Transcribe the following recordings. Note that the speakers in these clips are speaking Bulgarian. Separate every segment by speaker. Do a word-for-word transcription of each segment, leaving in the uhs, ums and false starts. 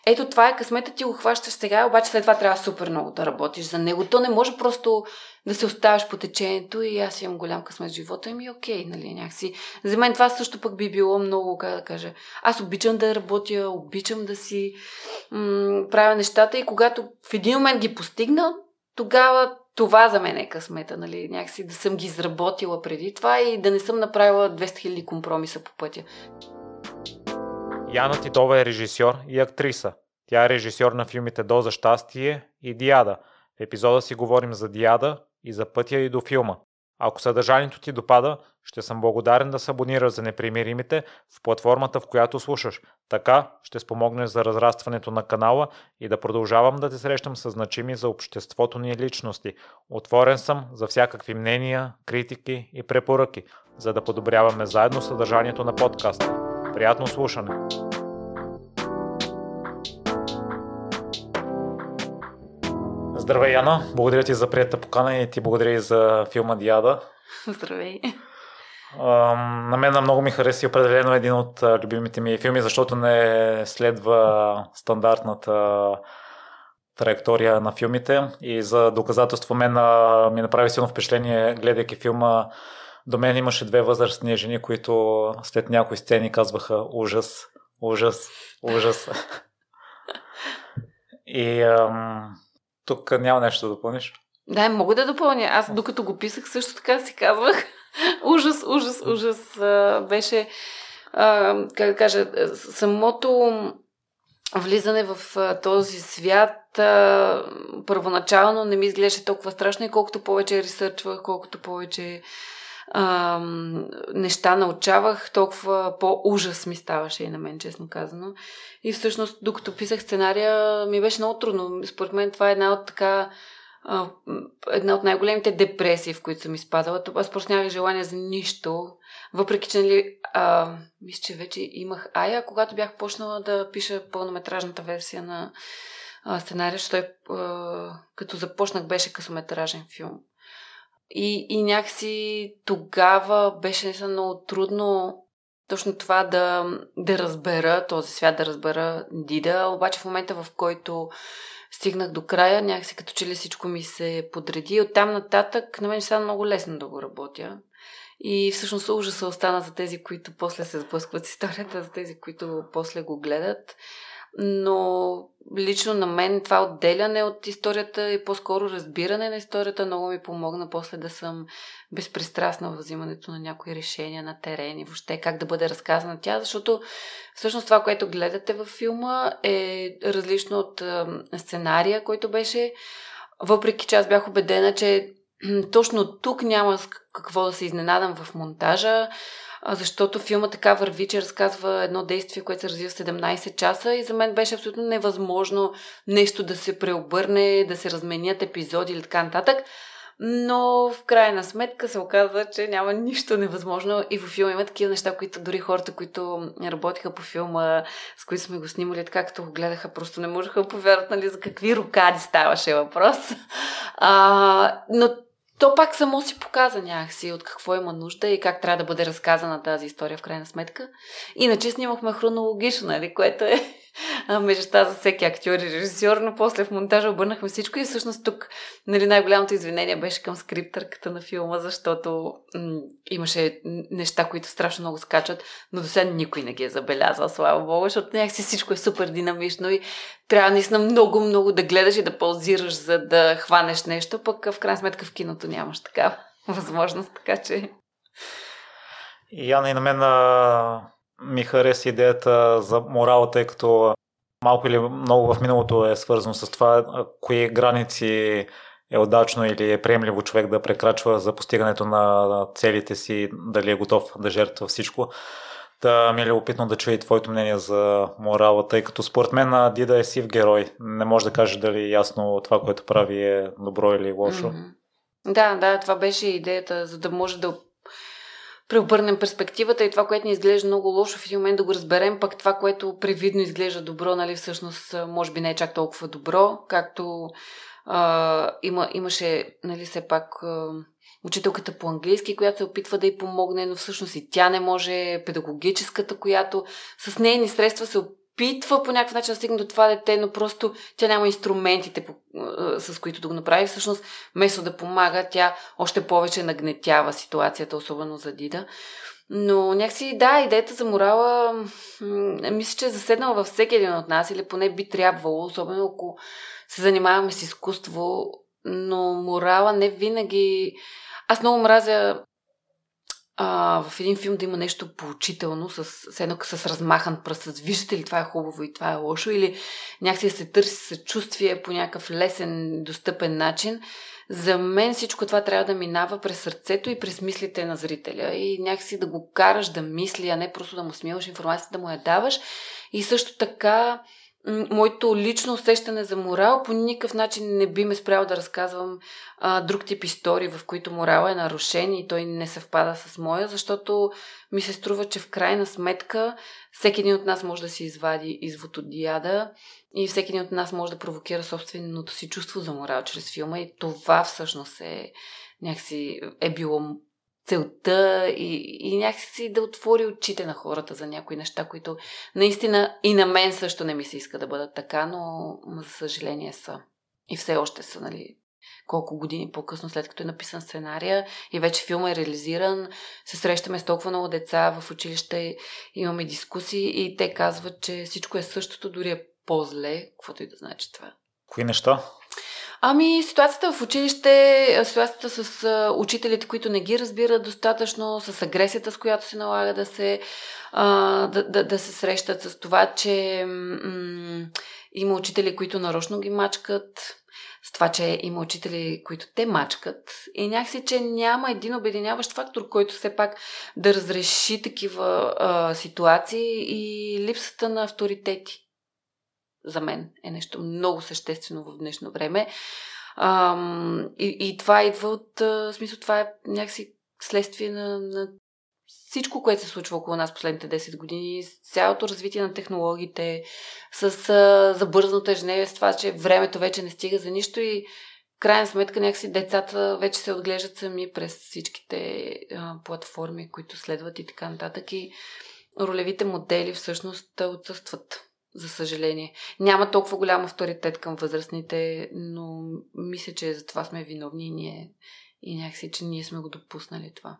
Speaker 1: ето това е късмета, ти го хващаш сега, обаче след това трябва супер много да работиш за него. То не може просто да се оставаш по течението и аз имам голям късмет в живота и ми е окей, нали, някакси. За мен това също пък би било много, как да кажа, аз обичам да работя, обичам да си м- правя нещата и когато в един момент ги постигна, тогава това за мен е късмета, нали, някакси да съм ги изработила преди това и да не съм направила двеста хиляди компромиса по пътя.
Speaker 2: Яна Титова е режисьор и актриса. Тя е режисьор на филмите Доза щастие и Диада. В епизода си говорим за Диада и за пътя и до филма. Ако съдържанието ти допада, ще съм благодарен да се абонираш за Непримиримите в платформата, в която слушаш. Така ще спомогнеш за разрастването на канала и да продължавам да те срещам с значими за обществото ни личности. Отворен съм за всякакви мнения, критики и препоръки, за да подобряваме заедно съдържанието на подкаста. Приятно слушане! Здравей, Яна! Благодаря ти за приятата покана и ти благодаря и за филма Диада.
Speaker 1: Здравей!
Speaker 2: На мен много ми хареса определено един от любимите ми филми, защото не следва стандартната траектория на филмите и за доказателство мен ми направи силно впечатление, гледайки филма. До мен имаше две възрастни жени, които след някои сцени казваха ужас, ужас, ужас. И ам, тук няма нещо да допълниш.
Speaker 1: Да, мога да допълня. Аз докато го писах също така си казвах ужас, ужас, ужас. А, беше, а, как да кажа, самото влизане в а, този свят а, първоначално не ми изглеждаше толкова страшно и колкото повече ресърчвах, колкото повече а, неща научавах, толкова по-ужас ми ставаше и на мен, честно казано. И всъщност, докато писах сценария, ми беше много трудно. Според мен това е една от така една от най-големите депресии, в които съм изпадала. Аз просто нямах желание за нищо. Въпреки, че нали, а, мисля, че вече имах Ая, когато бях почнала да пиша пълнометражната версия на а, сценария, защото а, като започнах беше късометражен филм. И, и някакси тогава беше наистина много трудно точно това да, да разбера този свят, да разбера Дида. Обаче в момента, в който стигнах до края, някакси като че ли всичко ми се подреди. Оттам нататък на мен ще стана много лесно да го работя. И всъщност ужаса остана за тези, които после се сблъскват с историята, за тези, които после го гледат. Но лично на мен това отделяне от историята и по-скоро разбиране на историята много ми помогна после да съм безпристрастна в взимането на някои решения на терен и въобще как да бъде разказана тя, защото всъщност това, което гледате във филма е различно от сценария, който беше, въпреки че аз бях убедена, че точно тук няма какво да се изненадам в монтажа, защото филма така върви, че разказва едно действие, което се развива в седемнайсет часа и за мен беше абсолютно невъзможно нещо да се преобърне, да се разменят епизоди или така нататък. Но в крайна сметка се оказа, че няма нищо невъзможно и във филма има такива неща, които дори хората, които работиха по филма, с които сме го снимали, така като го гледаха, просто не можеха да повярват, нали, за какви рокади ставаше въпрос. А, но то пак само си показа някакси от какво има нужда и как трябва да бъде разказана тази история в крайна сметка. Иначе снимахме хронологично, нали, което е мечта за всеки актьор и режисьор, но после в монтажа обърнахме всичко и всъщност тук, нали, най-голямото извинение беше към скриптърката на филма, защото м- имаше неща, които страшно много скачат, но до сега никой не ги е забелязал, слава Богу, защото някакси всичко е супер динамично и трябва наистина много-много да гледаш и да паузираш, за да хванеш нещо, пък в крайна сметка в киното нямаш такава възможност, така че...
Speaker 2: И Яна, и на мен а, ми хареса идеята за морала, тъй като малко или много в миналото е свързано с това, кои граници е удачно или е приемливо човек да прекрачва за постигането на целите си, дали е готов да жертва всичко. Да, ми е любопитно да чуя и твоето мнение за морала, тъй като според мен Дида е сив герой. Не може да кажеш дали ясно това, което прави е добро или лошо.
Speaker 1: Mm-hmm. Да, да, това беше идеята, за да може да преобърнем перспективата и това, което ни изглежда много лошо в един момент да го разберем, пък това, което привидно изглежда добро, нали, всъщност може би не е чак толкова добро, както а, има, имаше, нали, все пак а, учителката по английски, която се опитва да й помогне, но всъщност и тя не може, педагогическата, която с нейни средства се опитва по някакъв начин да стигне до това дете, но просто тя няма инструментите, с които да го направи. Всъщност, вместо да помага, тя още повече нагнетява ситуацията, особено за Дида. Но някакси, да, идеята за морала, м- мисля, че е заседнала във всеки един от нас, или поне би трябвало, особено ако се занимаваме с изкуство, но морала не винаги... Аз много мразя а, в един филм да има нещо поучително, с, с едно с размахан пръст, с виждате ли това е хубаво и това е лошо, или някакси да се търси съчувствие по някакъв лесен, достъпен начин. За мен всичко това трябва да минава през сърцето и през мислите на зрителя и някакси да го караш да мисли, а не просто да му смиваш информацията, да му я даваш. И също така, м- моето лично усещане за морал по никакъв начин не би ме спрял да разказвам а, друг тип истории, в които морал е нарушен и той не съвпада с моя, защото ми се струва, че в крайна сметка всеки един от нас може да си извади извод от Диада и всеки един от нас може да провокира собственото си чувство за морал чрез филма и това всъщност е някакси е било целта и, и някакси да отвори очите на хората за някои неща, които наистина и на мен също не ми се иска да бъдат така, но за съжаление са. И все още са, нали, колко години по-късно, след като е написан сценария и вече филма е реализиран, се срещаме с толкова много деца в училище, имаме дискусии и те казват, че всичко е същото, дори е по-зле, каквото и да значи това.
Speaker 2: Кои неща?
Speaker 1: Ами, ситуацията в училище, ситуацията с а, учителите, които не ги разбират достатъчно, с агресията, с която се налага да се, а, да, да, да се срещат, с това, че м- има учители, които нарочно ги мачкат, с това, че има учители, които те мачкат и някакси, че няма един обединяващ фактор, който все пак да разреши такива а, ситуации и липсата на авторитети. За мен е нещо много съществено в днешно време. Ам, и, и това идва от... А, смисъл, това е някакси следствие на, на всичко, което се случва около нас последните десет години, с цялото развитие на технологиите, с а, забързаното ежедневие, с това, че времето вече не стига за нищо и в крайна сметка някакси децата вече се отглеждат сами през всичките а, платформи, които следват и така нататък. И ролевите модели всъщност отсъстват. За съжаление. Няма толкова голям авторитет към възрастните, но мисля, че за това сме виновни и, ние, и някакси, че ние сме го допуснали това.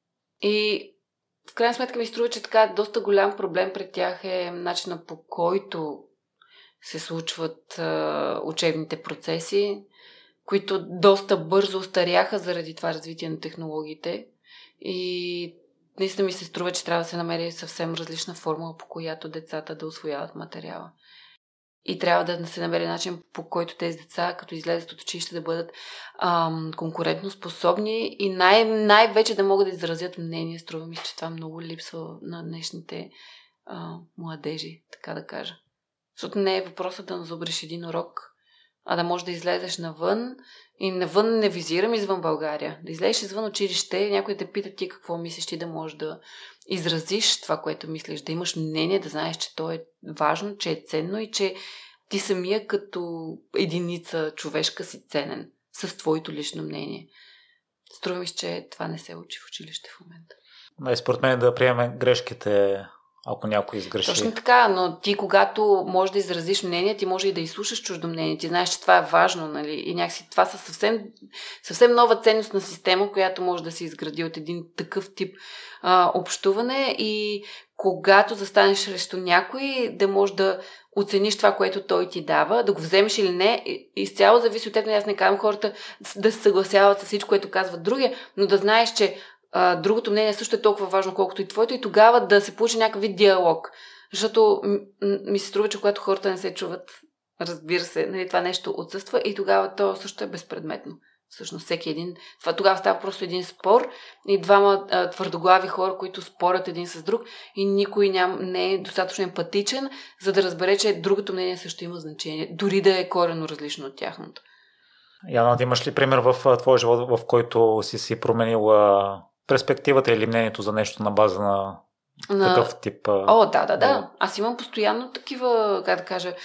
Speaker 1: И в крайна сметка ми струва, че така доста голям проблем пред тях е начина, по който се случват а, учебните процеси, които доста бързо остаряха заради това развитие на технологиите. И наистина ми се струва, че трябва да се намери съвсем различна формула, по която децата да усвояват материала. И трябва да се намери начин, по който тези деца, като излезат от училище, да бъдат ам, конкурентно способни и най- най-вече да могат да изразят мнение. Струва ми, че това много липсва на днешните а, младежи, така да кажа. Защото не е въпросът да назубриш един урок, а да можеш да излезеш навън. И навън не визирам извън България. Да излезеш извън училище, някой да те пита ти какво мислиш, ти да можеш да изразиш това, което мислиш, да имаш мнение, да знаеш, че то е важно, че е ценно и че ти самия като единица човешка си ценен с твоето лично мнение. Струва ми, че това не се учи в училище в момента.
Speaker 2: Да, според мен да приемем грешките, ако някой изгреши.
Speaker 1: Точно така, но ти когато можеш да изразиш мнение, ти може и да изслушаш чуждо мнение. Ти знаеш, че това е важно, нали? И някакси това са съвсем, съвсем нова ценностна система, която може да се изгради от един такъв тип а, общуване и когато застанеш срещу някой, да можеш да оцениш това, което той ти дава, да го вземеш или не, изцяло зависи от теб. Аз не казвам хората да се съгласяват с всичко, което казват другия, но да знаеш, че Uh, другото мнение също е толкова важно, колкото и твоето, и тогава да се получи някакъв вид диалог. Защото м- м- ми се струва, че когато хората не се чуват, разбира се, нали, това нещо отсъства и тогава то също е безпредметно. Всъщност всеки един... Това, тогава става просто един спор и двама а, твърдоглави хора, които спорят един с друг и никой ням, не е достатъчно емпатичен, за да разбере, че другото мнение също има значение, дори да е коренно различно от тяхното.
Speaker 2: Яна, ти имаш ли пример в твоя живот, в който си си променила перспективата или мнението за нещо на база на, на... такъв тип?
Speaker 1: О, да, да, да. Аз имам постоянно такива, как да кажа,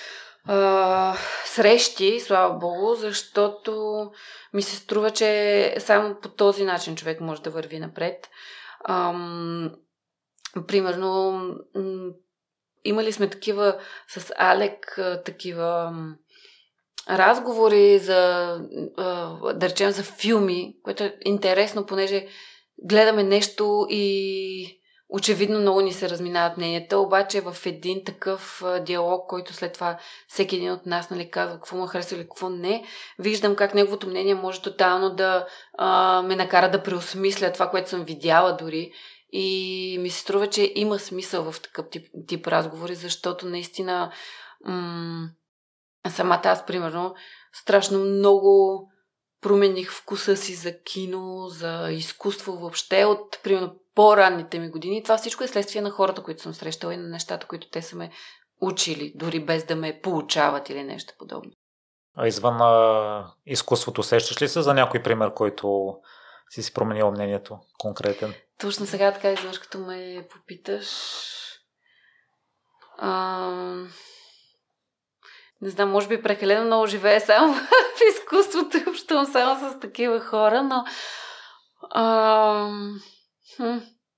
Speaker 1: а, срещи, слава богу, защото ми се струва, че само по този начин човек може да върви напред. Ам, примерно, м- имали сме такива с Алек, такива разговори за, да речем, за филми, което е интересно, понеже гледаме нещо и очевидно много ни се разминават мненията, обаче в един такъв диалог, който след това всеки един от нас, нали, казва какво му харесва или какво не, виждам как неговото мнение може тотално да а, ме накара да преосмисля това, което съм видяла дори. И ми се струва, че има смисъл в такъв тип, тип разговори, защото наистина м- самата аз, примерно, страшно много промених вкуса си за кино, за изкуство въобще от, примерно, по-ранните ми години. Това всичко е следствие на хората, които съм срещала и на нещата, които те са ме учили, дори без да ме получават или нещо подобно.
Speaker 2: А извън а, изкуството, сещаш ли се за някой пример, който си си променил мнението конкретен?
Speaker 1: Точно сега така изведнъж, като ме попиташ... А... Не знам, може би прекалено много живее само в изкуството и общувам само с такива хора, но... А... Хм.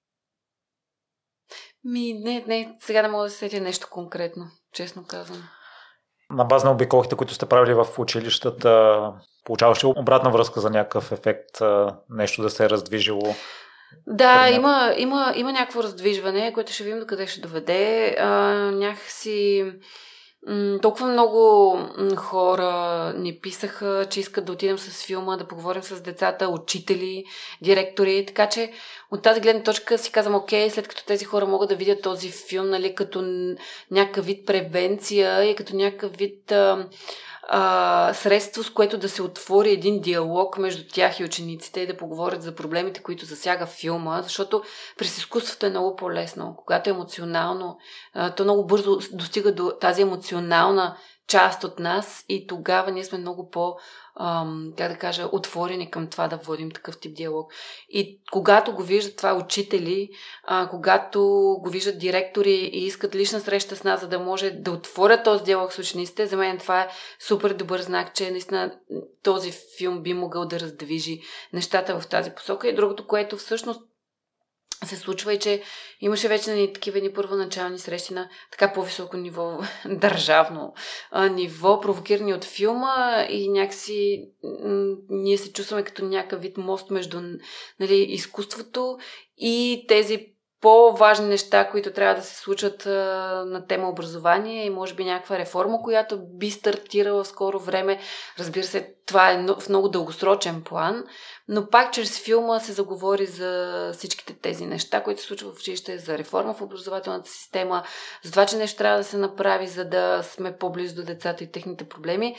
Speaker 1: Ми, не, не, сега не мога да се сетя нещо конкретно, честно казвам.
Speaker 2: На база на обиколките, които сте правили в училищата, получаваш ли обратна връзка за някакъв ефект, нещо да се е раздвижило?
Speaker 1: Да, има, има, има някакво раздвижване, което ще видим докъде ще доведе. А, някакси м- толкова много м- хора ни писаха, че искат да отидем с филма, да поговорим с децата, учители, директори, така че от тази гледна точка си казвам, окей, след като тези хора могат да видят този филм, нали, като някакъв вид превенция и като някакъв вид... А, Uh, средство, с което да се отвори един диалог между тях и учениците и да поговорят за проблемите, които засяга филма, защото през изкуството е много по-лесно. Когато е емоционално, uh, то много бързо достига до тази емоционална част от нас и тогава ние сме много по, ам, как да кажа, отворени към това да водим такъв тип диалог. И когато го виждат това учители, а, когато го виждат директори и искат лична среща с нас, за да може да отворят този диалог с учениците, за мен това е супер добър знак, че наистина този филм би могъл да раздвижи нещата в тази посока. И другото, което всъщност се случва и че имаше вече нали, такива ни първоначални срещи на така по-високо ниво, държавно а, ниво, провокирани от филма и някакси м- ние се чувстваме като някакъв вид мост между нали, изкуството и тези по-важни неща, които трябва да се случат а, на тема образование и може би някаква реформа, която би стартирала в скоро време. Разбира се, това е в много дългосрочен план, но пак чрез филма се заговори за всичките тези неща, които се случват в училище, за реформа в образователната система, за това, че нещо трябва да се направи, за да сме по-близо до децата и техните проблеми.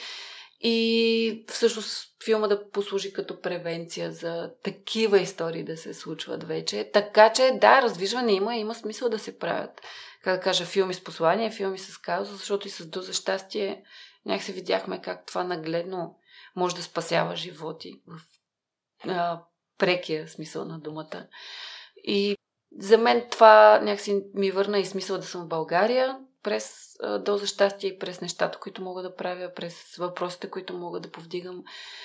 Speaker 1: И всъщност филма да послужи като превенция за такива истории да се случват вече. Така че да, раздвижване има, има смисъл да се правят. Как да кажа, филми с послание, филми с кауза, защото и с Доза щастие някак се видяхме как това нагледно може да спасява животи в а, прекия смисъл на думата. И за мен това някакси ми върна и смисъл да съм в България, през а, Доза щастие и през нещата, които мога да правя, през въпросите, които мога да повдигам.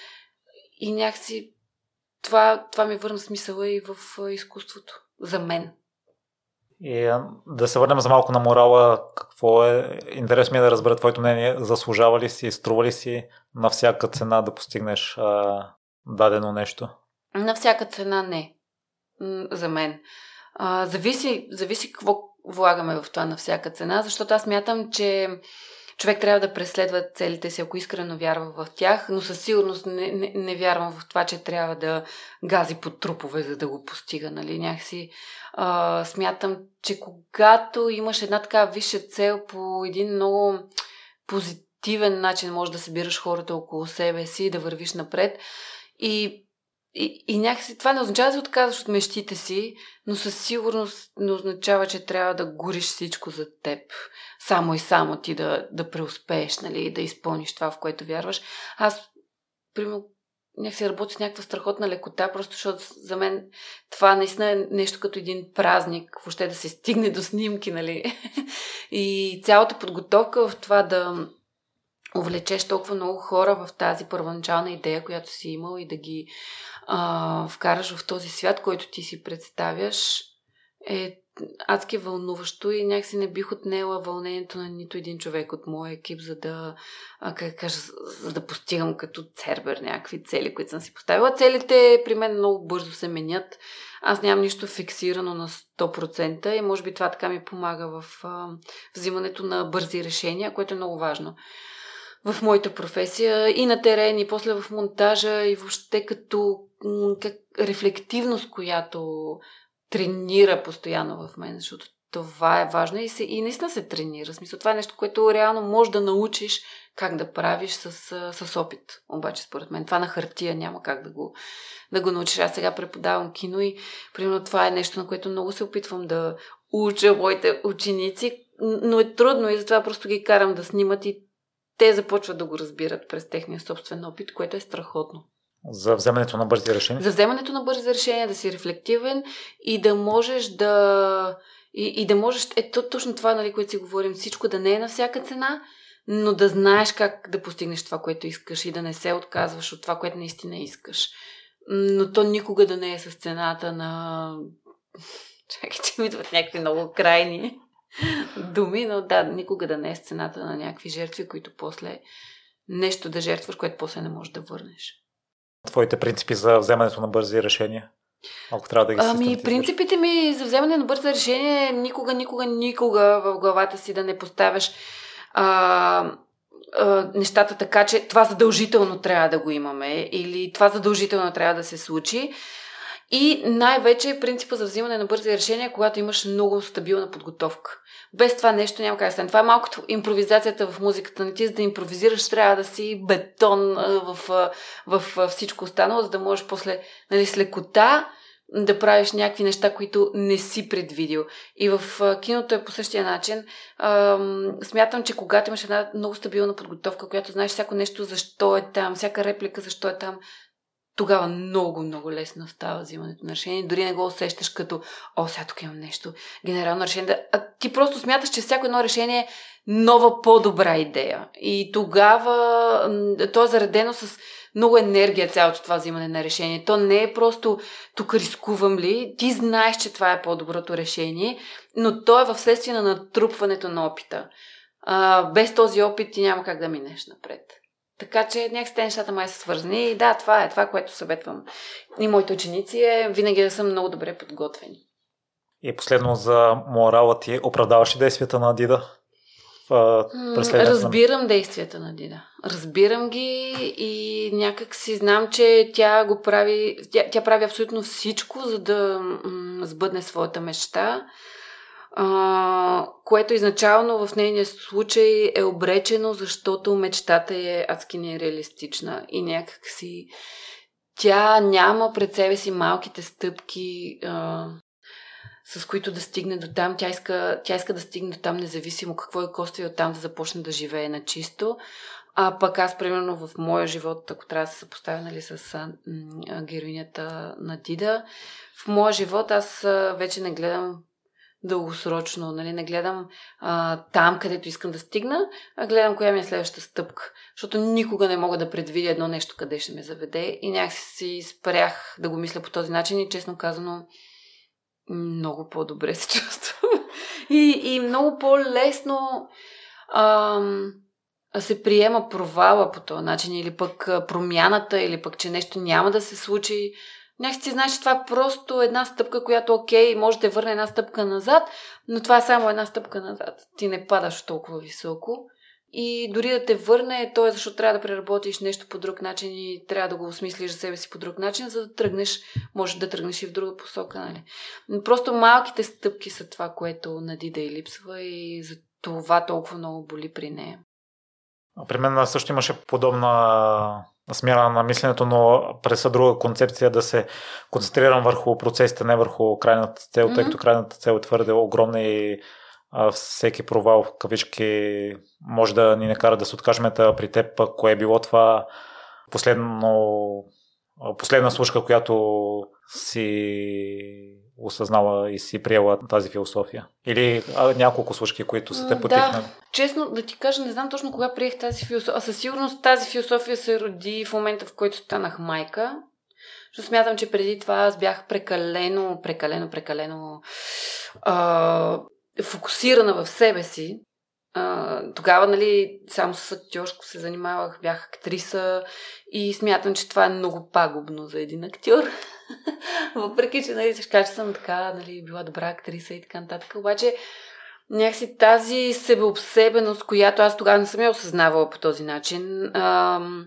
Speaker 1: И някакси това, това ми върна смисъла и в а, изкуството. За мен.
Speaker 2: И а, да се върнем за малко на морала. Какво е? Интересно ми е да разбера твоето мнение. Заслужава ли си, струва ли си на всяка цена да постигнеш а, дадено нещо?
Speaker 1: На всяка цена не. М- за мен. А, зависи, зависи какво влагаме в това на всяка цена, защото аз мятам, че човек трябва да преследва целите си, ако искрено вярва в тях, но със сигурност не, не, не вярвам в това, че трябва да гази по трупове, за да го постига. Нали? Някакси а, смятам, че когато имаш една така висша цел по един много позитивен начин, може да събираш хората около себе си и да вървиш напред. И И, и някакси това не означава да се отказваш от мечтите си, но със сигурност не означава, че трябва да гориш всичко за теб. Само и само ти да, да преуспееш, нали, да изпълниш това, в което вярваш. Аз, примерно, някакси работя с някаква страхотна лекота, просто защото за мен това наистина е нещо като един празник, въобще да се стигне до снимки, нали. И цялата подготовка в това да увлечеш толкова много хора в тази първоначална идея, която си имал и да ги а, вкараш в този свят, който ти си представяш, е адски вълнуващо и някакси не бих отнела вълнението на нито един човек от моя екип, за да, а, как кажа, за да постигам като цербер някакви цели, които съм си поставила. Целите при мен много бързо се менят. Аз нямам нищо фиксирано на сто процента и може би това така ми помага в а, взимането на бързи решения, което е много важно в моята професия и на терен, и после в монтажа, и въобще като как, рефлективност, която тренира постоянно в мен, защото това е важно и, се, и наистина се тренира. В смисъл, това е нещо, което реално можеш да научиш как да правиш с, с опит. Обаче, според мен, това на хартия няма как да го, да го научиш. Аз сега преподавам кино и, примерно, това е нещо, на което много се опитвам да уча моите ученици, но е трудно и затова просто ги карам да снимат и те започват да го разбират през техния собствен опит, което е страхотно.
Speaker 2: За вземането на бързи решения?
Speaker 1: За вземането на бързи решения, да си рефлективен и да можеш да... И, и да можеш... Ето точно това, нали, което си говорим, всичко да не е на всяка цена, но да знаеш как да постигнеш това, което искаш и да не се отказваш от това, което наистина искаш. Но то никога да не е с цената на... Чакай, че ми идват някакви много крайни думи, но да, никога да не е с цената на някакви жертви, които после нещо да жертваш, което после не можеш да върнеш.
Speaker 2: Твоите принципи за вземането на бързи решения? Ако трябва да ги
Speaker 1: Ами, принципите ми за вземане на бързи решения е никога, никога, никога в главата си да не поставяш а, а, нещата така, че това задължително трябва да го имаме или това задължително трябва да се случи. И най-вече принципа за взимане на бързи решения, когато имаш много стабилна подготовка. Без това нещо няма как да стане. Това е малкото импровизацията в музиката. Не ти за да импровизираш, трябва да си бетон в, в, в всичко останало, за да можеш после, нали, с лекота да правиш някакви неща, които не си предвидил. И в киното е по същия начин. Смятам, че когато имаш една много стабилна подготовка, която знаеш всяко нещо защо е там, всяка реплика защо е там, тогава много, много лесно става взимането на решение. Дори не го усещаш като, о, сега тук имам нещо, генерално решение. А ти просто смяташ, че всяко едно решение е нова, по-добра идея. И тогава то е заредено с много енергия цялото това взимане на решение. То не е просто тук рискувам ли. Ти знаеш, че това е по-доброто решение, но то е в следствие на натрупването на опита. А, без този опит ти няма как да минеш напред. Така че някакси те нещата май са свързани. И да, това е това, което съветвам и моите ученици е винаги да са много добре подготвени.
Speaker 2: И последно за морала ти, оправдаваш ли действията на Адида?
Speaker 1: Разбирам действията на Дида. Разбирам ги и някак си знам, че тя го прави, тя, тя прави абсолютно всичко, за да м- сбъдне своята мечта, а, което изначално в нейния случай е обречено, защото мечтата е адски нереалистична и някак си тя няма пред себе си малките стъпки, а, с които да стигне до там. Тя иска, тя иска да стигне до там, независимо какво е коства и оттам да започне да живее на чисто. А пък аз, примерно, в моя живот, ако трябва да се съпоставя, нали, с а, м, героинята на Дида, в моя живот аз а, вече не гледам дългосрочно, нали, не гледам а, там, където искам да стигна, а гледам коя ми е следващата стъпка. Защото никога не мога да предвидя едно нещо, къде ще ме заведе и някакси си спрях да го мисля по този начин и, честно казано, много по-добре се чувствам. И, и много по-лесно ам, се приема провала по този начин, или пък промяната, или пък, че нещо няма да се случи. Някак си знаеш, че това е просто една стъпка, която окей, може да върне една стъпка назад, но това е само една стъпка назад. Ти не падаш толкова високо. И дори да те върне, то е защото трябва да преработиш нещо по друг начин и трябва да го осмислиш за себе си по друг начин, за да тръгнеш, може да тръгнеш и в друга посока, нали? Но просто малките стъпки са това, което на Дида и липсва и за това толкова много боли при нея.
Speaker 2: При мен също имаше подобна смяна на мисленето, но през друга концепция да се концентрирам върху процесите, не върху крайната цел, mm-hmm. тъй като крайната цел е твърде огромна и а, всеки провал в кавички може да ни накара да се откажем. При теб кое е било това последно, последна случка, която си осъзнала и си приела тази философия? Или а, няколко случки, които са те потикнали?
Speaker 1: Да, честно да ти кажа, не знам точно кога приех тази философия. А със сигурност тази философия се роди в момента, в който станах майка. Защото смятам, че преди това аз бях прекалено, прекалено, прекалено а, фокусирана в себе си. А, тогава, нали, само с актьорско се занимавах, бях актриса и смятам, че това е много пагубно за един актьор. Въпреки, че, нали, ще кажа, че съм така, нали, била добра актриса и така нататък. Обаче, някакси тази себеобсебеност, която аз тогава не съм я осъзнавала по този начин, а, м-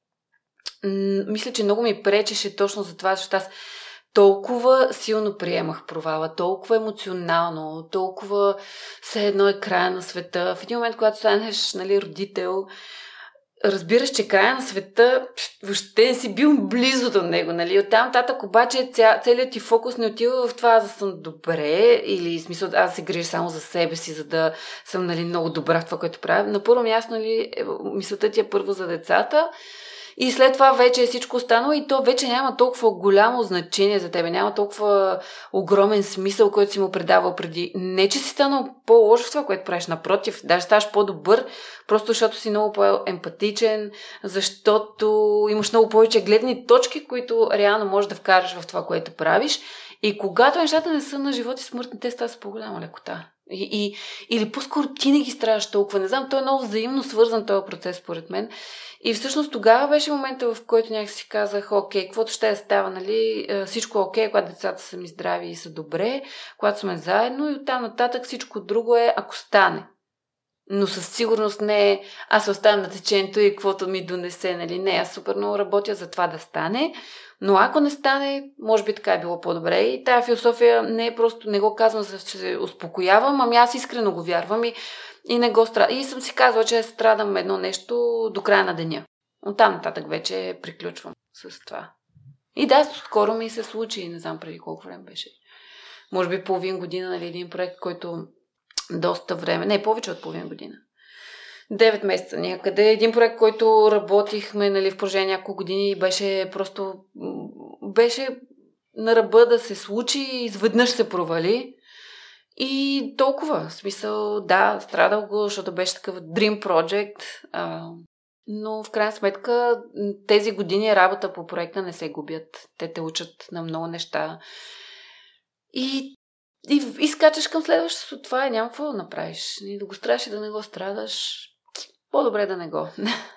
Speaker 1: мисля, че много ми пречеше точно за това, защото аз толкова силно приемах провала, толкова емоционално, толкова все едно е края на света. В един момент, когато станеш, нали, родител, разбираш, че края на света въобще не си бил близо до него. Нали? Оттам татък обаче ця, целият ти фокус не отива в това аз да съм добре или в смисъл аз се грижа само за себе си, за да съм, нали, много добра в това, което правя. На първо място, нали, мисълта ти е първо за децата. И след това вече е всичко останало и то вече няма толкова голямо значение за тебе, няма толкова огромен смисъл, който си му предавал преди. Не, че си станал по-лош в това, което правиш, напротив, даже ставаш по-добър, просто защото си много по-емпатичен, защото имаш много повече гледни точки, които реално можеш да вкараш в това, което правиш. И когато нещата не са на живот и смърт, те стават с по-голяма лекота. И, и, или по-скоро ти не ги страдаш толкова. Не знам, той е много взаимно свързан този процес, според мен. И всъщност тогава беше момента, в който някак си казах, окей, каквото ще да става, нали, всичко е окей, когато децата са ми здрави и са добре, когато сме заедно и оттам нататък всичко друго е, ако стане. Но със сигурност не е, аз се оставям на течението и каквото ми донесе, нали, не, аз супер много работя за това да стане, но ако не стане, може би така е било по-добре и тая философия не е просто, не го казвам, за да се успокоявам, ами аз искрено го вярвам и И не го страдам. И съм си казала, че страдам едно нещо до края на деня. Оттам нататък вече приключвам с това. И да, скоро ми се случи, не знам преди колко време беше. Може би половин година, нали, един проект, който доста време, не, повече от половин година. Девет месеца някъде. Един проект, който работихме, нали, в продължение няколко години, беше просто, беше на ръба да се случи и изведнъж се провали. И толкова. В смисъл, да, страдал го, защото беше такъв dream project, а, но в крайна сметка тези години работа по проекта не се губят. Те те учат на много неща. И, и, и скачаш към следващото. Това е, няма какво да направиш. И да го страдаш и да не го страдаш. По-добре да не го.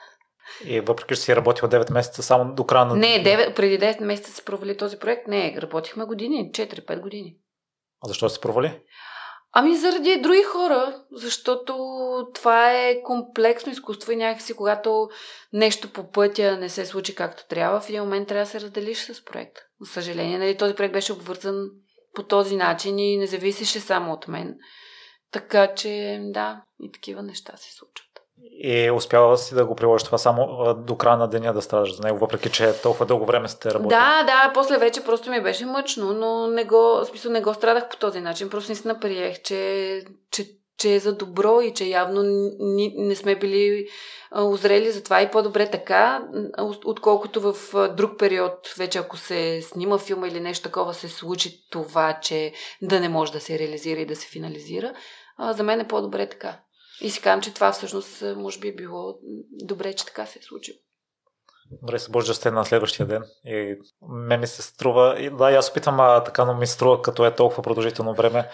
Speaker 2: И въпреки, че си работила девет месеца само до края на...
Speaker 1: Не, девет, преди девет месеца се провали този проект. Не, работихме години, четири-пет години.
Speaker 2: А защо се провали?
Speaker 1: Ами заради други хора, защото това е комплексно изкуство и някакси, когато нещо по пътя не се случи както трябва, в един момент трябва да се разделиш с проекта. За съжаление, нали, този проект беше обвързан по този начин и не зависеше само от мен. Така че, да, и такива неща се случват.
Speaker 2: И успяла си да го приложиш това само до края на деня да страдаш за него, въпреки че толкова дълго време сте работили.
Speaker 1: Да, да, после вече просто ми беше мъчно, но не го, в смисъл, не го страдах по този начин. Просто наистина приех, че, че, че е за добро и че явно ни, не сме били озрели за това и по-добре така, отколкото в друг период, вече ако се снима филма или нещо такова, се случи това, че да не може да се реализира и да се финализира. А, за мен е по-добре така. И си казвам, че това всъщност може би е било добре, че така се е случило.
Speaker 2: Добре, се боже да сте на следващия ден. И ме ми се струва, и да, аз опитвам, а така, но ми се струва, като е толкова продължително време,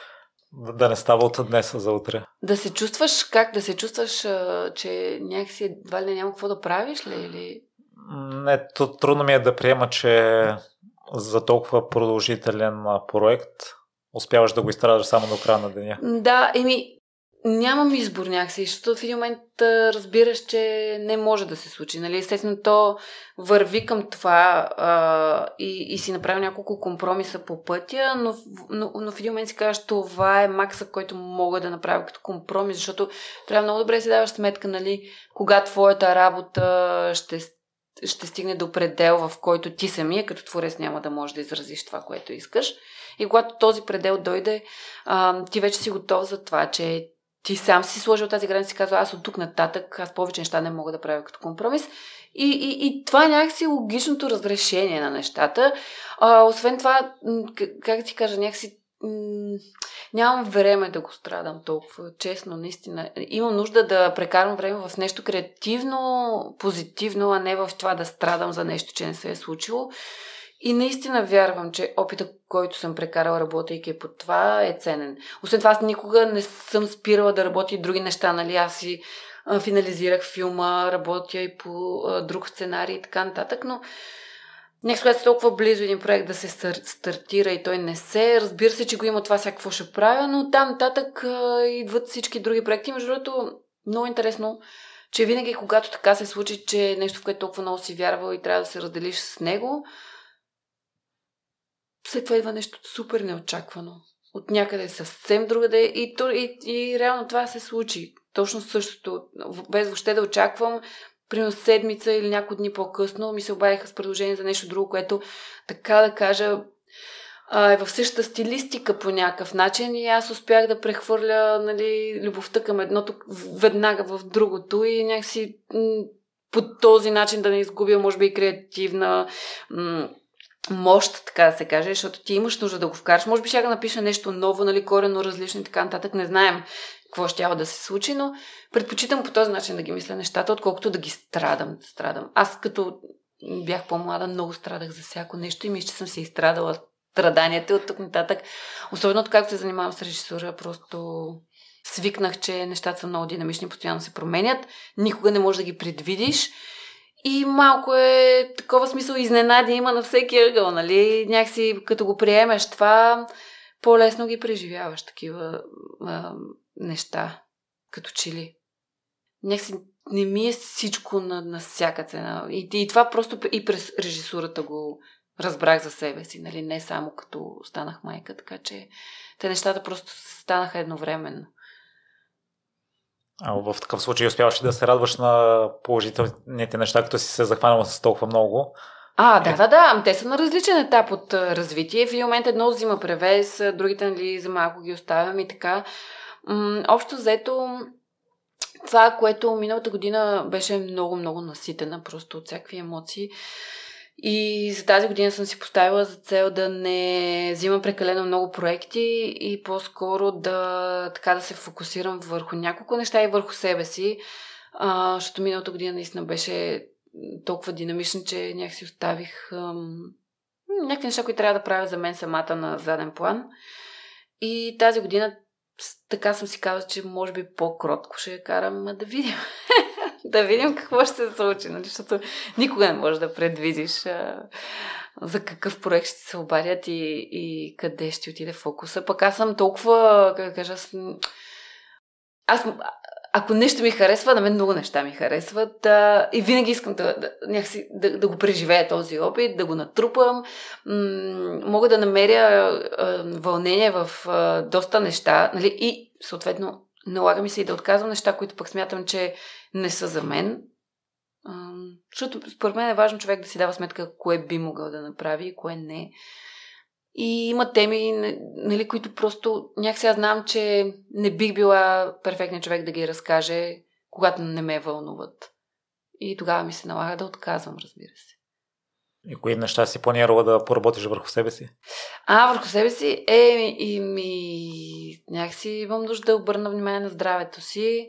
Speaker 2: да не става от днес за утре.
Speaker 1: Да се чувстваш, как да се чувстваш, че някакси едва ли няма какво да правиш ли? Или...
Speaker 2: Не, трудно ми е да приема, че за толкова продължителен проект успяваш да го изстрадаш само до края на деня.
Speaker 1: Да, еми, нямам избор някакси, защото в един момент разбираш, че не може да се случи. Нали? Естествено, то върви към това а, и, и си направи няколко компромиса по пътя, но, но, но в един момент си кажеш, това е макса, който мога да направя като компромис, защото трябва много добре да си даваш сметка, нали, кога твоята работа ще, ще стигне до предел, в който ти самия като творец няма да можеш да изразиш това, което искаш. И когато този предел дойде, а, ти вече си готов за това, че ти сам си сложил тази граница и си казва, аз от тук нататък, аз повече неща не мога да правя като компромис. И, и, и това е някакси логичното разрешение на нещата. А, освен това, как ти кажа, някакси м- нямам време да го страдам толкова, честно, наистина. Имам нужда да прекарвам време в нещо креативно, позитивно, а не в това да страдам за нещо, че не се е случило. И наистина вярвам, че опита, който съм прекарала, работейки по това, е ценен. Освен това, аз никога не съм спирала да работя и други неща, нали? Аз си а, финализирах филма, работя и по а, друг сценарий и така нататък, но някакси, когато е толкова близо един проект да се стар, стартира и той не се, разбира се, че го има това всякакво ще правя, но там нататък а, идват всички други проекти. Между другото, много интересно, че винаги, когато така се случи, че нещо, в което толкова много си вярвал и трябва да се разделиш с него, след това идва нещо супер неочаквано. От някъде съвсем другаде и, то, и, и реално това се случи. Точно същото. Без въобще да очаквам, примерно седмица или няколко дни по-късно ми се обадиха с предложение за нещо друго, което, така да кажа, е в същата стилистика по някакъв начин и аз успях да прехвърля, нали, любовта към едното веднага в другото и някакси м- по този начин да не изгубя, може би, и креативна м- мощ, така да се каже, защото ти имаш нужда да го вкараш. Може би ще да напиша нещо ново, нали, коренно различно и така нататък. Не знаем какво ще да се случи, но предпочитам по този начин да ги мисля нещата, отколкото да ги страдам. страдам. Аз като бях по-млада, много страдах за всяко нещо и мисля, че съм се изстрадала страданията от тук нататък. Особено както се занимавам с режисура, просто свикнах, че нещата са много динамични, постоянно се променят. Никога не можеш да ги предвидиш. И малко е такова смисъл изненади има на всеки ъгъл, нали? Някакси като го приемеш това, по-лесно ги преживяваш такива а, неща, като че ли. Някакси не ми е всичко на, на всяка цена. И, и това просто и през режисурата го разбрах за себе си, нали? Не само като станах майка, така че те нещата просто станаха едновременно.
Speaker 2: А в такъв случай успяваш ли да се радваш на положителните неща, като си се захванала с толкова много?
Speaker 1: А, да, да, да. Те са на различен етап от развитие. В един момент едно взима превес, другите, нали, за малко ги оставям и така. М- общо взето, това, което миналата година беше много-много наситена, просто от всякакви емоции. И за тази година съм си поставила за цел да не взимам прекалено много проекти и по-скоро да, така, да се фокусирам върху няколко неща и върху себе си, а, защото миналата година наистина беше толкова динамична, че някакси оставих ам, някакви неща, които трябва да правя за мен самата на заден план. И тази година така съм си казала, че може би по-кротко ще я карам, да видим. Да видим какво ще се случи, нали? Защото никога не можеш да предвидиш а, за какъв проект ще се обадят и, и къде ще отиде фокуса. Пък аз съм толкова, как да кажа, аз, аз ако нещо ми харесва, на мен много неща ми харесват а, и винаги искам да, да, някакси, да, да го преживея този опит, да го натрупам. М- мога да намеря а, вълнение в а, доста неща, нали? И съответно налага ми се и да отказвам неща, които пък смятам, че не са за мен. А, защото според мен е важно човек да си дава сметка кое би могъл да направи и кое не. И има теми, нали, които просто някакси аз знам, че не бих била перфектният човек да ги разкаже, когато не ме вълнуват. И тогава ми се налага да отказвам, разбира се.
Speaker 2: И кои неща си планирала да поработиш върху себе си?
Speaker 1: А, върху себе си е и ми някакси имам нужда да обърна внимание на здравето си.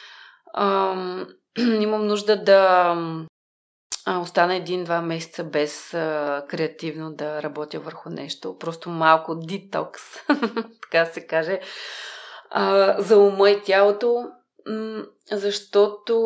Speaker 1: Ам, имам нужда да а, остана един-два месеца без а, креативно да работя върху нещо. Просто малко детокс, така се каже, а, за ума и тялото, м- защото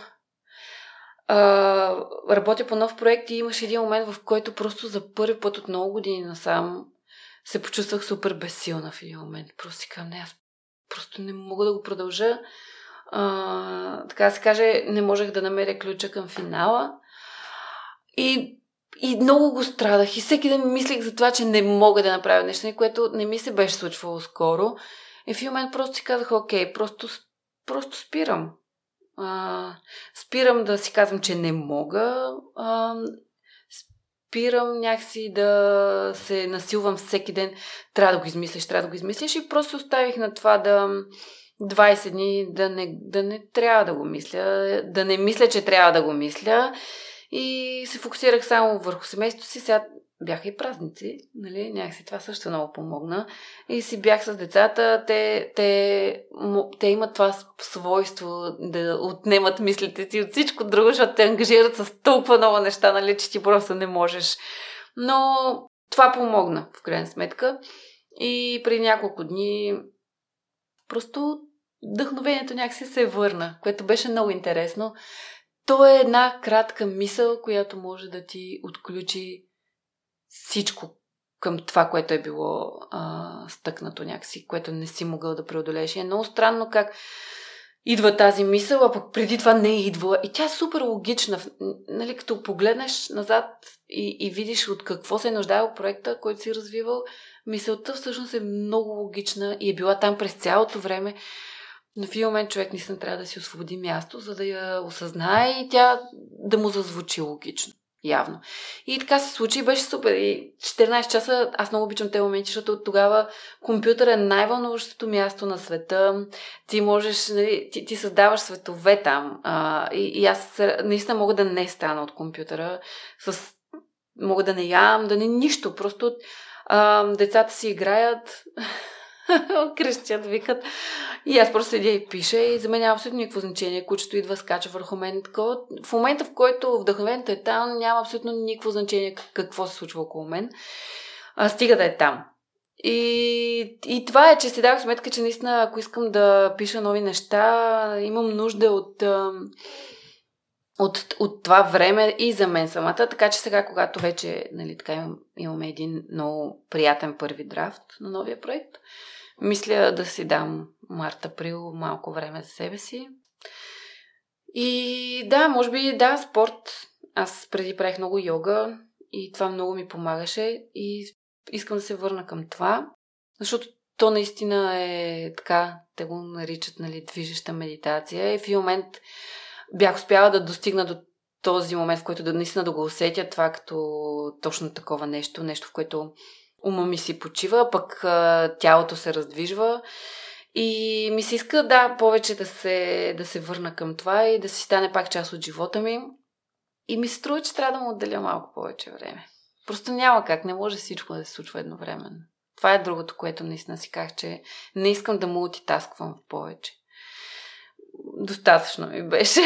Speaker 1: а, работя по нов проект и имаше един момент, в който просто за първи път от много години насам се почувствах супер безсилна в един момент. Просто си казвам, не, аз просто не мога да го продължа. А, така се каже, не можех да намеря ключа към финала. И, и много го страдах. И всеки ден мислех за това, че не мога да направя нещо, което не ми се беше случвало скоро. И в един момент просто си казах, окей, просто, просто спирам. А, спирам да си казвам, че не мога. А, спирам някакси да се насилвам всеки ден. Трябва да го измислиш, трябва да го измислиш. И просто оставих на това да двайсет дни да не, да не трябва да го мисля. Да не мисля, че трябва да го мисля. И се фокусирах само върху семейството си. Сега бяха и празници, нали? Някакси това също много помогна. И си бях с децата. Те, те, те имат това свойство да отнемат мислите си от всичко друго, защото те ангажират с толкова много неща, нали, че ти просто не можеш Но това помогна, в крайна сметка. И преди няколко дни просто вдъхновението някакси се върна, което беше много интересно. То е една кратка мисъл, която може да ти отключи всичко към това, което е било а, стъкнато някакси, което не си могъл да преодолееш. И е много странно как идва тази мисъл, а пък преди това не е идвала. И тя е супер логична. Нали, като погледнеш назад и, и видиш от какво се е нуждаел проекта, който си развивал, мисълта всъщност е много логична и е била там през цялото време. Но в един момент човек наистина трябва да си освободи място, за да я осъзнае и тя да му зазвучи логично. Явно. И така се случи и беше супер. И четиринайсет часа, аз много обичам тези моменти, защото от тогава компютър е най-вълнуващото място на света. Ти можеш, нали, ти, ти създаваш светове там. А, и, и аз наистина мога да не стана от компютъра. С, мога да не ям, да не нищо. Просто а, децата си играят, крещят, викат. И аз просто седя и пиша и за мен няма абсолютно никакво значение. Кучето идва, скача върху мен. Такова. В момента, в който вдъхновението е там, няма абсолютно никакво значение какво се случва около мен. А, стига да е там. И, и това е, че си дадох сметка, че наистина, ако искам да пиша нови неща, имам нужда от, от, от това време и за мен самата. Така че сега, когато вече нали, така имам, имаме един много приятен първи драфт на новия проект, мисля да си дам март-април малко време за себе си. И да, може би да, спорт. Аз преди правих много йога и това много ми помагаше и искам да се върна към това, защото то наистина е така, те го наричат нали, движеща медитация и в един момент бях успяла да достигна до този момент, в който да наистина да го усетя това като точно такова нещо, нещо в което ума ми си почива, пък а, тялото се раздвижва и ми се иска да повече да се, да се върна към това и да си стане пак част от живота ми и ми се струва, че трябва да му отделя малко повече време. Просто няма как, не може всичко да се случва едновременно. Това е другото, което наистина си казах, че не искам да мултитасквам в повече. Достатъчно ми беше.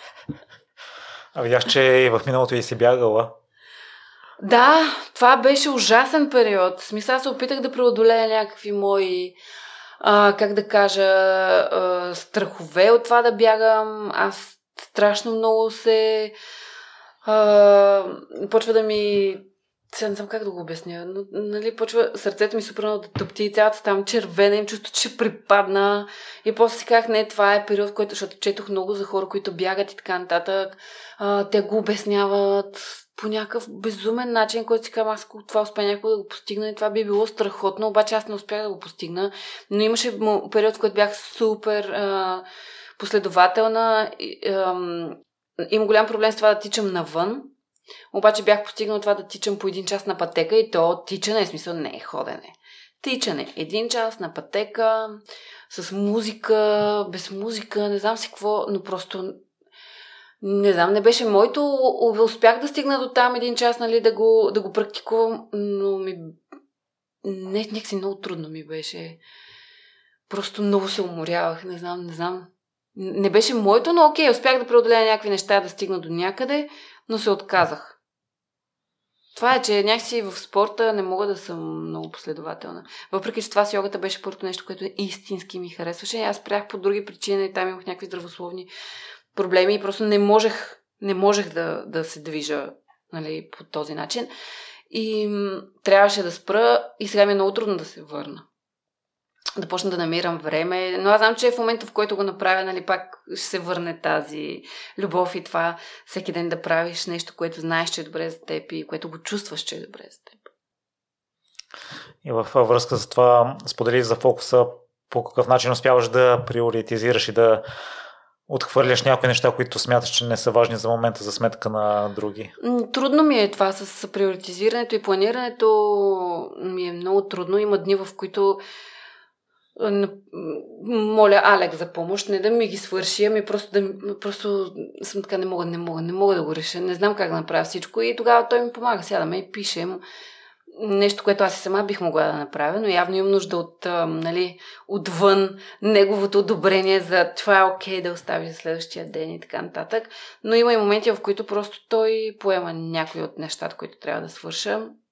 Speaker 2: А видях, че и в миналото и си бягала.
Speaker 1: Да, това беше ужасен период. В смисъл, аз се опитах да преодолея някакви мои, а, как да кажа, а, страхове от това да бягам. Аз страшно много се... А, почва да ми... Сега не знам как да го обясня, но нали, почва сърцето ми супер много да тъпти и цялата там червена им чувство, че ще припадна. И после си казах, не, това е период, в който, защото четох много за хора, които бягат и така нататък. А, те го обясняват по някакъв безумен начин, който си казвам, аз ако това успя някой да го постигна и това би било страхотно, обаче аз не успях да го постигна. Но имаше период, в който бях супер а, последователна. И, ам, имам голям проблем с това да тичам навън. Обаче бях постигнал това да тичам по един час на пътека и то тичане, в смисъл не е ходене. Тичане. Един час на пътека, с музика, без музика, не знам си какво, но просто не знам, не беше моето. Успях да стигна до там един час, нали, да го, да го практикувам, но ми... Не, някакси много трудно ми беше. Просто много се уморявах, не знам, не знам. Не беше моето, но окей, успях да преодолея някакви неща, да стигна до някъде, но се отказах. Това е, че някакси в спорта не мога да съм много последователна. Въпреки, че това с йогата беше първото нещо, което истински ми харесваше. Аз спрях по други причини и там имах някакви здравословни проблеми и просто не можех, не можех да, да се движа нали, по този начин. И м- трябваше да спра и сега ми е много трудно да се върна. Да почна да намирам време. Но аз знам, че в момента, в който го направя, нали, пак ще се върне тази любов и това всеки ден да правиш нещо, което знаеш, че е добре за теб и което го чувстваш, че е добре за теб.
Speaker 2: И във връзка с това сподели за фокуса, по какъв начин успяваш да приоритизираш и да отхвърляш някои неща, които смяташ, че не са важни за момента за сметка на други?
Speaker 1: Трудно ми е това с приоритизирането и планирането. Ми е много трудно. Има дни, в които моля Алек за помощ, не да ми ги свърши, ами просто, да, просто съм така, не мога, не мога, не мога да го реша, не знам как да направя всичко и тогава той ми помага, сядаме и пишем нещо, което аз и сама бих могла да направя, но явно имам нужда от, а, нали, отвън неговото одобрение за това е окей да остави за следващия ден и така нататък, но има и моменти, в които просто той поема някои от нещата, които трябва да свърша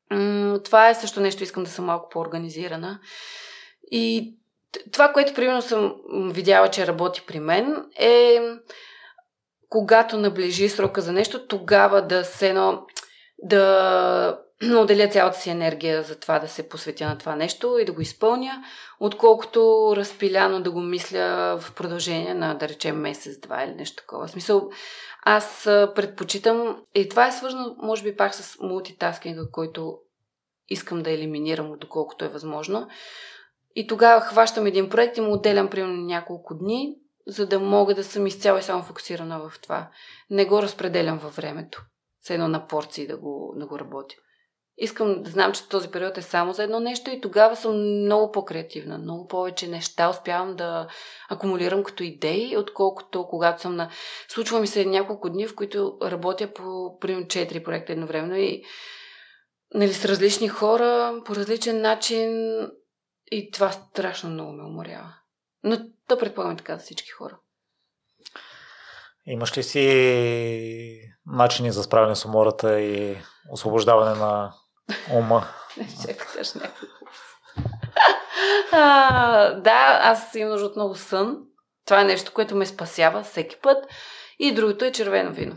Speaker 1: М- това е също нещо, искам да съм малко по-организирана. И това, което примерно съм видяла, че работи при мен, е когато наближи срока за нещо, тогава да се едно, да отделя цялата си енергия за това да се посветя на това нещо и да го изпълня, отколкото разпиляно да го мисля в продължение на, да речем, месец-два или нещо такова. В смисъл, аз предпочитам, и това е свързано, може би, пак с мултитаскинга, който искам да елиминирам, доколкото е възможно. И тогава хващам един проект и му отделям примерно няколко дни, за да мога да съм изцяло и само фокусирана в това. Не го разпределям във времето. С едно на порции да го, да го работя. Искам да знам, че този период е само за едно нещо и тогава съм много по-креативна. Много повече неща успявам да акумулирам като идеи, отколкото когато съм на... Случва ми се няколко дни, в които работя по примерно четири проекта едновременно и нали, с различни хора, по различен начин и това страшно много ме уморява. Но да предполагам така за всички хора.
Speaker 2: Имаш ли си начини за справяне с умората и освобождаване на ума?
Speaker 1: Ще кажа някакво. Да, аз имам нужда от много сън. Това е нещо, което ме спасява всеки път. И другото е червено вино.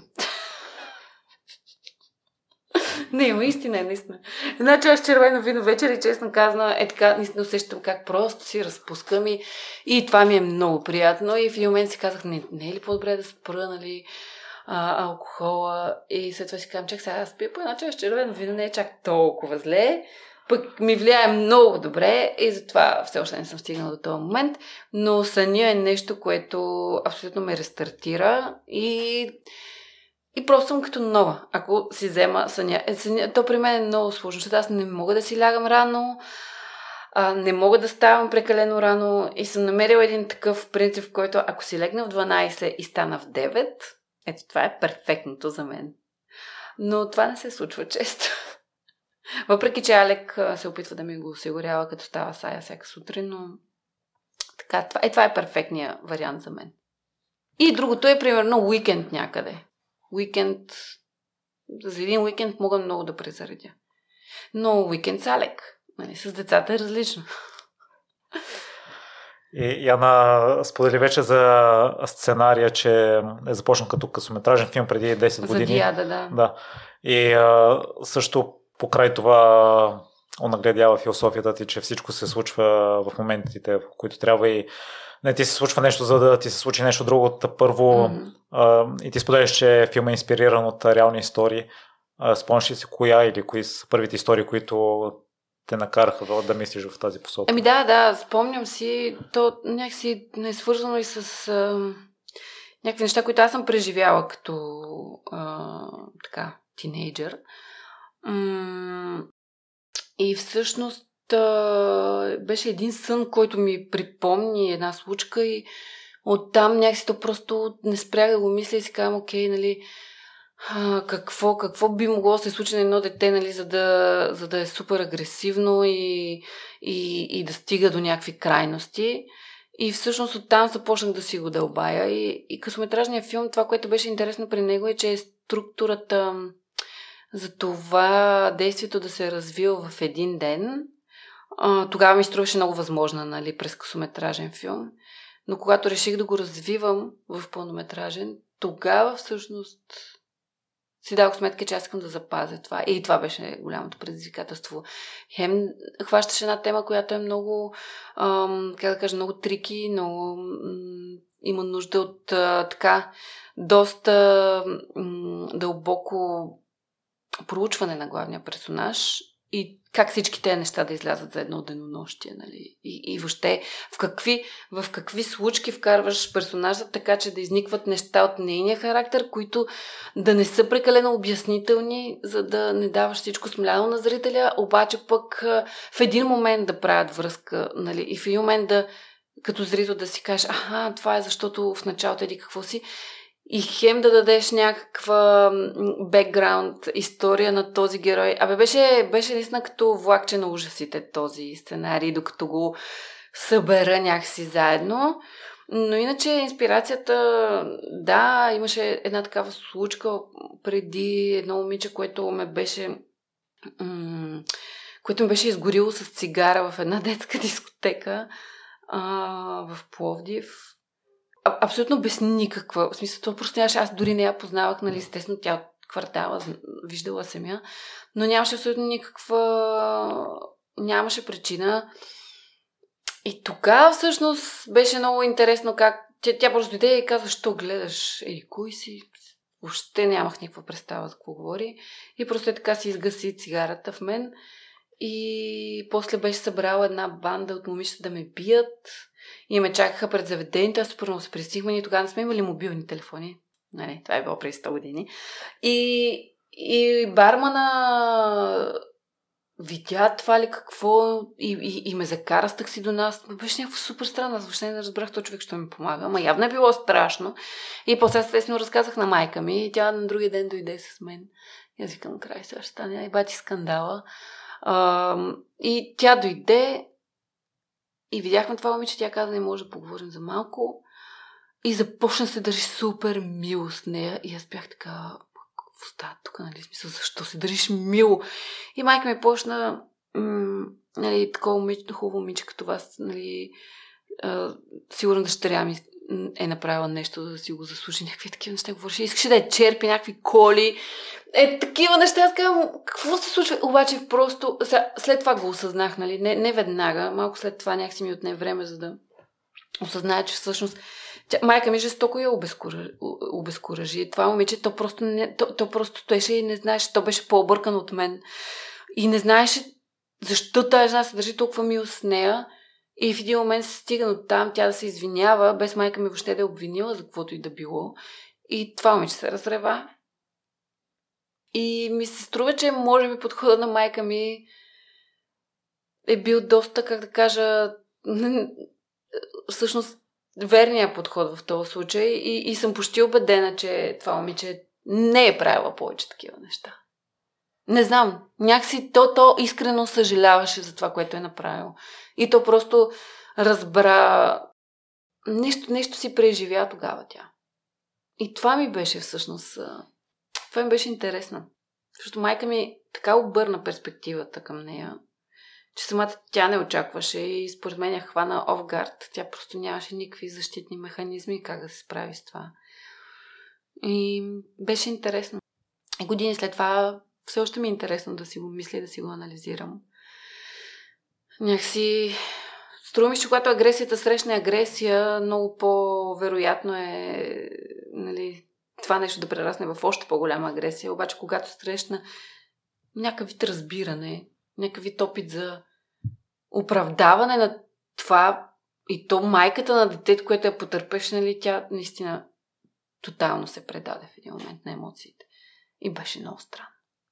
Speaker 1: Не, има истина, е наистина. Една чаша червено вино вечер и честно казана, е така, наистина усещам как просто си разпускам и, и това ми е много приятно. И в един момент си казах, не, не е ли по-добре да спра, нали, а, алкохола? И след това си казвам, чак сега аз пия по една чаша червено вино, не е чак толкова зле. Пък ми влияе много добре и затова все още не съм стигнала до този момент. Но съня е нещо, което абсолютно ме рестартира и... И просто съм като нова, ако си взема съня. Е, съня. То при мен е много сложно, защото аз не мога да си лягам рано, а, не мога да ставам прекалено рано и съм намерила един такъв принцип, в който ако си легна в дванайсет и стана в девет, ето това е перфектното за мен. Но това не се случва често. Въпреки, че Алек се опитва да ми го осигурява, като става сая всяка сутрин, но така, това, е, това е перфектният вариант за мен. И другото е, примерно, уикенд някъде. Уикенд, за един уикенд мога много да презаредя. Но уикенд с Алек, нали, с децата е различно.
Speaker 2: И Яна сподели вече за сценария, че е започнал като късометражен филм преди десет години.
Speaker 1: За Диада, да.
Speaker 2: Да. И а, също покрай това онагледява философията ти, че всичко се случва в моментите, в които трябва и не ти се случва нещо, за да ти се случи нещо друго от първо. Mm-hmm. А, и ти споделяш, че филмът е инспириран от реални истории. А, спомняш ли си коя или кои са първите истории, които те накараха да мислиш в тази посока?
Speaker 1: Ами да, да, спомням си. То някакси не е свързано и с а, някакви неща, които аз съм преживяла като а, така, тинейджър. М- и всъщност беше един сън, който ми припомни една случка и оттам някакси то просто не спрях да го мисля и си казвам, окей, нали, а, какво, какво би могло да се случи на едно дете, нали, за да, за да е супер агресивно и, и, и да стига до някакви крайности. И всъщност оттам започнах да си го дълбая. И, и късометражният филм, това, което беше интересно при него е, че структурата за това действието да се развива в един ден, тогава ми струваше много възможна, нали, през късометражен филм. Но когато реших да го развивам в пълнометражен, тогава всъщност си дадох сметка, че аз искам да запазя това. И това беше голямото предизвикателство. Хем хващаше една тема, която е много, ам, как да кажа, много трики, много м- има нужда от а, така доста м- дълбоко проучване на главния персонаж и как всички тези неща да излязат за едно денонощие, нали? И, и въобще в какви, в какви случки вкарваш персонажа, така че да изникват неща от нейния характер, които да не са прекалено обяснителни, за да не даваш всичко смляно на зрителя, обаче пък в един момент да правят връзка, нали? И в един момент да, като зрител да си кажеш, аха, това е защото в началото еди какво си. И хем да дадеш някаква бекграунд, история на този герой. Абе, беше, беше наистина като влакче на ужасите този сценарий, докато го събера някакси заедно. Но иначе инспирацията, да, имаше една такава случка преди едно момиче, което ме беше м- което ми беше изгорило с цигара в една детска дискотека а, в Пловдив. А, абсолютно без никаква. В смисъл, това просто нямаше. Аз дори не я познавах, нали, естествено, тя от квартала, виждала съм я, но нямаше абсолютно никаква... Нямаше причина. И тогава всъщност беше много интересно как тя, тя просто дойде и казва, що гледаш? Ей, кой си? Въобще нямах никаква представа за какво говори. И просто е така си изгаси цигарата в мен. И после беше събрала една банда от момичета да ме бият. И ме чакаха пред заведението. Аз супер много се пресихме. Ние тогава не сме имали мобилни телефони. Не, това е било преди сто години. И, и бармана видя това ли какво и, и, и ме закара с такси до нас. Беше някакво супер странно. Аз въобще не разбрах този човек, що ми помага. Ама явно е било страшно. И после естествено разказах на майка ми. И тя на другия ден дойде с мен. И аз викам, край сега ще стане. И бати скандала. Uh, и тя дойде и видяхме това момиче, тя каза, не може да поговорим за малко и започна се държи супер мило с нея и аз бях така, какво става тук, нали, смисъл, защо се държиш мило? И майка ми почна м- нали, такова момиче, хубаво момиче като вас, нали, uh, сигурно дъщеря ми е направила нещо да си го заслужи, някакви такива неща говореше. Искаше да я черпи някакви коли. Е, такива неща. Аз казвам, какво се случва? Обаче просто, след това го осъзнах, нали? Не, не веднага, малко след това някакси ми отне време, за да осъзная, че всъщност тя, майка ми жестоко я обезкуражи. обезкуражи. Това момиче, то просто, не, то, то просто стоеше и не знаеше, то беше по-объркано от мен. И не знаеше защо тази жена се държи толкова мило с нея. И в един момент се стига от там, тя да се извинява, без майка ми въобще да е обвинила за каквото и да било. И това момиче се разрева. И ми се струва, че може би подхода на майка ми е бил доста, как да кажа, всъщност верният подход в този случай. И, и съм почти убедена, че това момиче не е правила повече такива неща. Не знам, някакси то, то искрено съжаляваше за това, което е направило. И то просто разбра... Нещо, нещо си преживя тогава тя. И това ми беше всъщност... Това ми беше интересно. Защото майка ми така обърна перспективата към нея, че самата тя не очакваше и според мен я хвана офгард. Тя просто нямаше никакви защитни механизми как да се справи с това. И беше интересно. И години след това все още ми е интересно да си го мисля и да си го анализирам. Някакси струва ми, че когато агресията срещне агресия, много по-вероятно е, нали, това нещо да прерасне в още по-голяма агресия. Обаче когато срещна някакъв вид разбиране, някакъв вид опит за оправдаване на това и то майката на детето, което я потърпеше, нали, тя наистина тотално се предаде в един момент на емоциите. И беше много странно.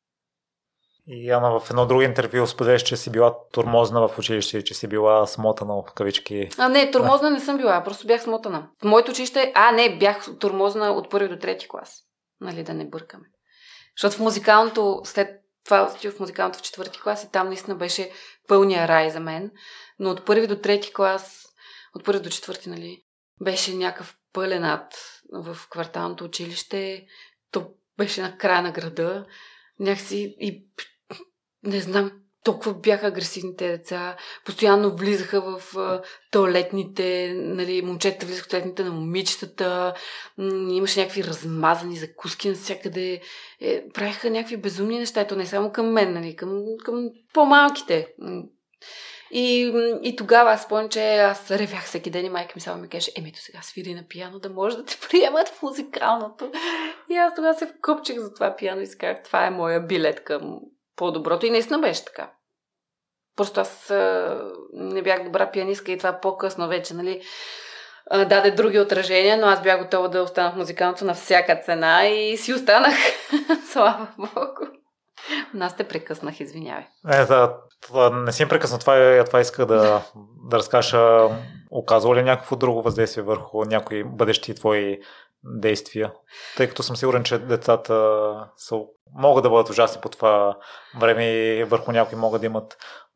Speaker 2: И Ана в едно друго интервю споделиш, че си била тормозна в училище и че си била смотана в кавички.
Speaker 1: А, не, тормозна не съм била, просто бях смотана. В моето училище, а не, бях тормозна от първи до трети клас. Нали, да не бъркаме. Защото в музикалното, след това отидох в музикалното в четвърти клас и там наистина беше пълния рай за мен. Но от първи до трети клас, от първи до четвърти, нали, беше някакъв пълен ад в кварталното училище. То беше на края на града. Някакси и не знам, толкова бяха агресивните деца. Постоянно влизаха в а, тоалетните, нали, момчетата влизаха в тоалетните на момичетата. М- имаше някакви размазани закуски навсякъде. Е, правиха някакви безумни неща. Ето не само към мен, нали, към, към по-малките. И, и тогава аз спомням, че аз ревях всеки ден и майка ми само ми каже, емето сега свири на пиано, да може да те приемат в музикалното. И аз тогава се вкопчих за това пиано и си казах, това е моя билет към по-доброто. И наистина беше така. Просто аз а, не бях добра пианистка и това по-късно вече, нали, а, даде други отражения, но аз бях готова да остана в музикалното на всяка цена и си останах. Слава Богу. Но аз те прекъснах, извинявай.
Speaker 2: Е, да, това, не си им прекъсна, това, това исках да, да разкажа. Оказва ли някакво друго въздействие върху някои бъдещи твои действия? Тъй като съм сигурен, че децата са, могат да бъдат ужасни по това време и върху някои могат да имат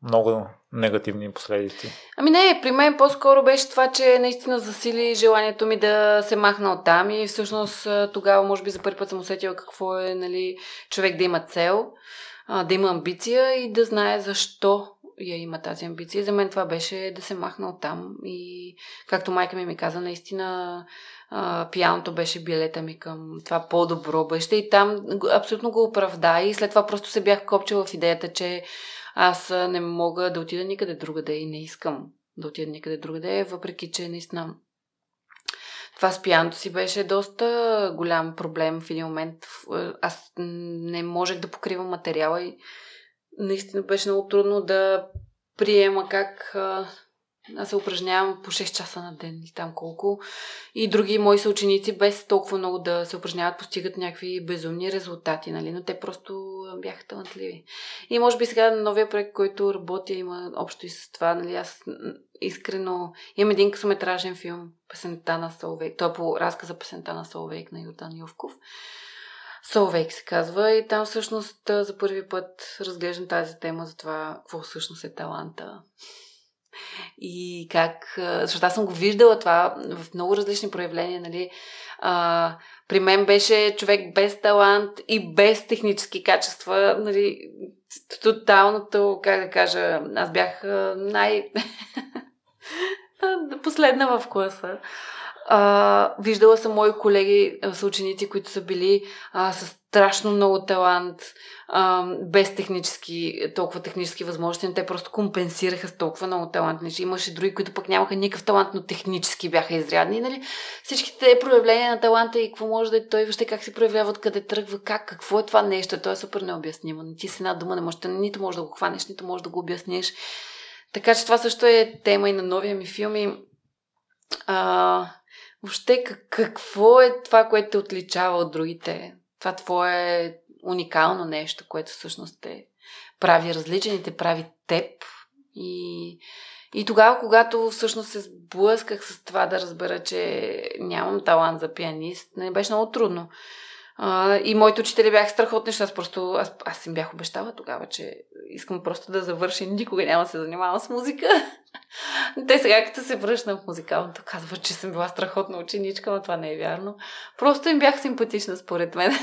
Speaker 2: много негативни последици.
Speaker 1: Ами не, при мен по-скоро беше това, че наистина засили желанието ми да се махна оттам и всъщност тогава може би за първи път съм усетила какво е, нали, човек да има цел, да има амбиция и да знае защо я има тази амбиция. За мен това беше да се махна оттам и както майка ми ми каза, наистина пианото беше билета ми към това по-добро бъдеще и там абсолютно го оправда и след това просто се бях копчила в идеята, че аз не мога да отида никъде другаде и не искам да отида никъде другаде, въпреки че наистина това с пианото си беше доста голям проблем в един момент. Аз не можех да покривам материала и наистина беше много трудно да приема как аз се упражнявам по шест часа на ден или там колко. И други мои съученици без толкова много да се упражняват, постигат някакви безумни резултати, нали? Но те просто бяха талантливи. И може би сега на новия проект, който работя, има общо и с това, нали? Аз искрено имам един късометражен филм, Песента на Соловейк. Той е по разказа Песента на Соловейк на Йордан Йовков. Соловейк се казва и там всъщност за първи път разглеждам тази тема за това, какво всъщност е таланта. И как, защото аз съм го виждала това в много различни проявления, нали. А, при мен беше човек без талант и без технически качества, нали, тоталното, как да кажа, аз бях най... последна в класа. Uh, виждала съм мои колеги, съученици, които са били uh, с страшно много талант, uh, без технически, толкова технически възможности, но те просто компенсираха с толкова много талант. Имаше други, които пък нямаха никакъв талант, но технически бяха изрядни. Нали? Всичките проявления на таланта и какво може да е той, въобще как се проявява, откъде тръгва, как, какво е това нещо, то е супер необяснимо. Ти с една дума не можеш, нито можеш да го хванеш, нито можеш да го обясниш. Така че това също е тема и на новия ми филм. И, uh, въобще, какво е това, което те отличава от другите? Това твое уникално нещо, което всъщност те прави различен и те прави теб. И, и тогава, когато всъщност се сблъсках с това да разбера, че нямам талант за пианист, не беше много трудно. Uh, и моите учители бяха страхотни, аз просто, аз, аз им бях обещала тогава, че искам просто да завърша и никога няма да се занимавам с музика. Те сега, като се връщам в музикалното, казват, че съм била страхотна ученичка, но това не е вярно. Просто им бях симпатична, според мен.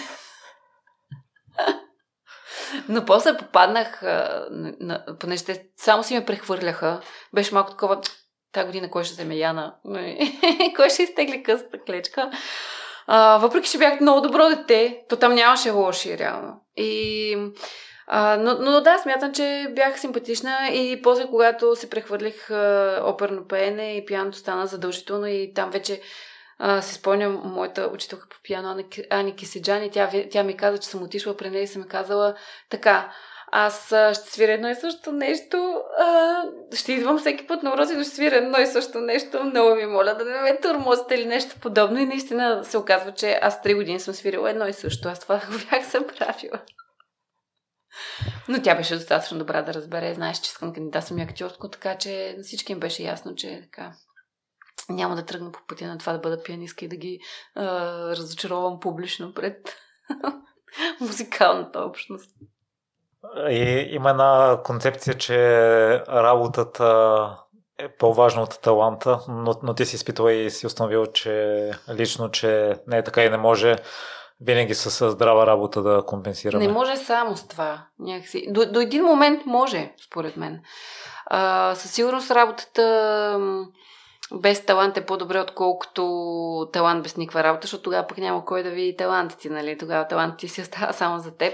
Speaker 1: Но после попаднах, на, на, понеже те само си ме прехвърляха. Беше малко такова, тази година кой ще вземе Яна? Кой ще изтегли късата клечка? А, въпреки, че бях много добро дете, то там нямаше лоши, реално. И, а, но, но да, смятам, че бях симпатична и после, когато се прехвърлих а, оперно пеене и пианото стана задължително и там вече а, се спомням моята учителка по пиано Ани Киседжани, тя, тя ми каза, че съм отишла при нея и съм ми казала така: аз а, ще свиря едно и също нещо, а, ще идвам всеки път на уроци, но ще свиря едно и също нещо, много ви моля да не ме тормозите или нещо подобно. И наистина се оказва, че аз три години съм свирила едно и също, аз това го бях съправила. Но тя беше достатъчно добра да разбере, знаеш, че искам кандидатствам и актьорско, така че на всички им беше ясно, че така няма да тръгна по пътя на това да бъда пианистка и да ги а, разочаровам публично пред музикалната общност.
Speaker 2: И има една концепция, че работата е по-важна от таланта, но, но ти си изпитала и си установил, че лично, че не е така и не може винаги с здрава работа да компенсираме.
Speaker 1: Не може само с това. Някакси. До, до един момент може, според мен. А, със сигурност работата без талант е по-добре, отколкото талант без никаква работа, защото тогава пък няма кой да види талант ти, нали? Тогава талант ти си остава само за теб.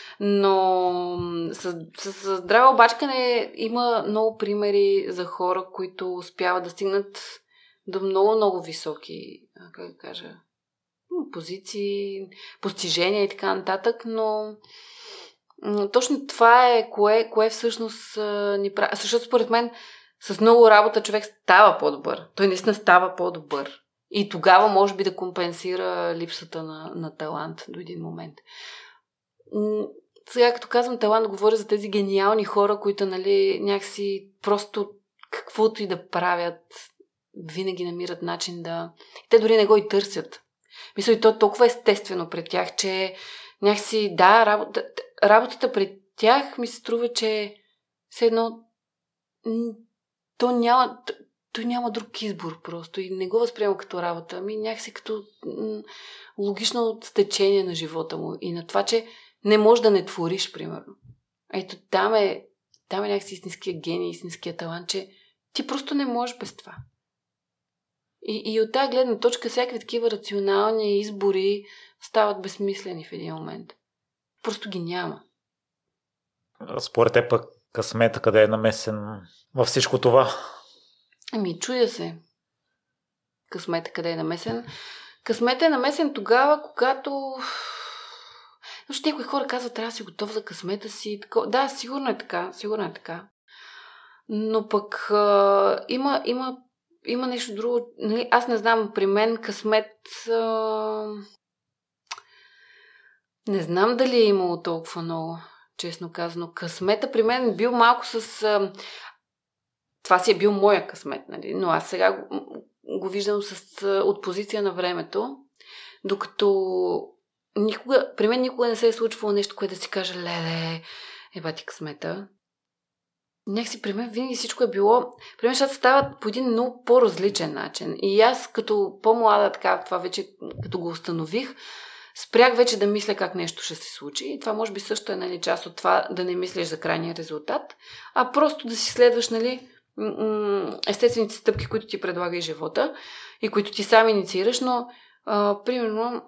Speaker 1: Но с, с, с здраво бачкане има много примери за хора, които успяват да стигнат до много-много високи, как да кажа, позиции, постижения и така нататък, но точно това е кое, кое всъщност ни прави. Защото според мен с много работа човек става по-добър. Той наистина става по-добър. И тогава може би да компенсира липсата на, на талант до един момент. Сега, като казвам талант, говоря за тези гениални хора, които, нали, някакси просто каквото и да правят, винаги намират начин да... Те дори не го и търсят. Мисля, и то е толкова естествено пред тях, че някакси, да, работа, работата пред тях ми се струва, че все едно то няма, той няма друг избор просто и не го възприема като работа, ами някакси като м- логично стечение на живота му и на това, че не можеш да не твориш, примерно. Ето там е, там е някакси истинския гений, истинския талант, че ти просто не можеш без това. И, и от тази гледна точка всякакви такива рационални избори стават безсмислени в един момент. Просто ги няма.
Speaker 2: Според теб пък късмета къде е намесен във всичко това?
Speaker 1: Ами, чудя се. Късмета къде е намесен? Късмета е намесен тогава, когато... Защото някои хора казват, трябва да си готов за късмета си. Да, сигурно е така. Сигурно е така. Но пък а, има, има, има нещо друго. Нали, аз не знам, при мен късмет... А... Не знам дали е имало толкова много, честно казано. Късмета при мен бил малко с... А... Това си е бил моя късмет, нали? Но аз сега го, го виждам с, от позиция на времето, докато никога, при мен никога не се е случвало нещо, което да си каже, леле, еба ти късмета. Някакси при мен винаги всичко е било... При мен нещата стават по един много по-различен начин. И аз като по-млада, така, това вече като го установих, спрях вече да мисля как нещо ще се случи. И това може би също е, нали, част от това да не мислиш за крайния резултат, а просто да си следваш, нали, естествените стъпки, които ти предлага и живота и които ти сам инициираш, но а, примерно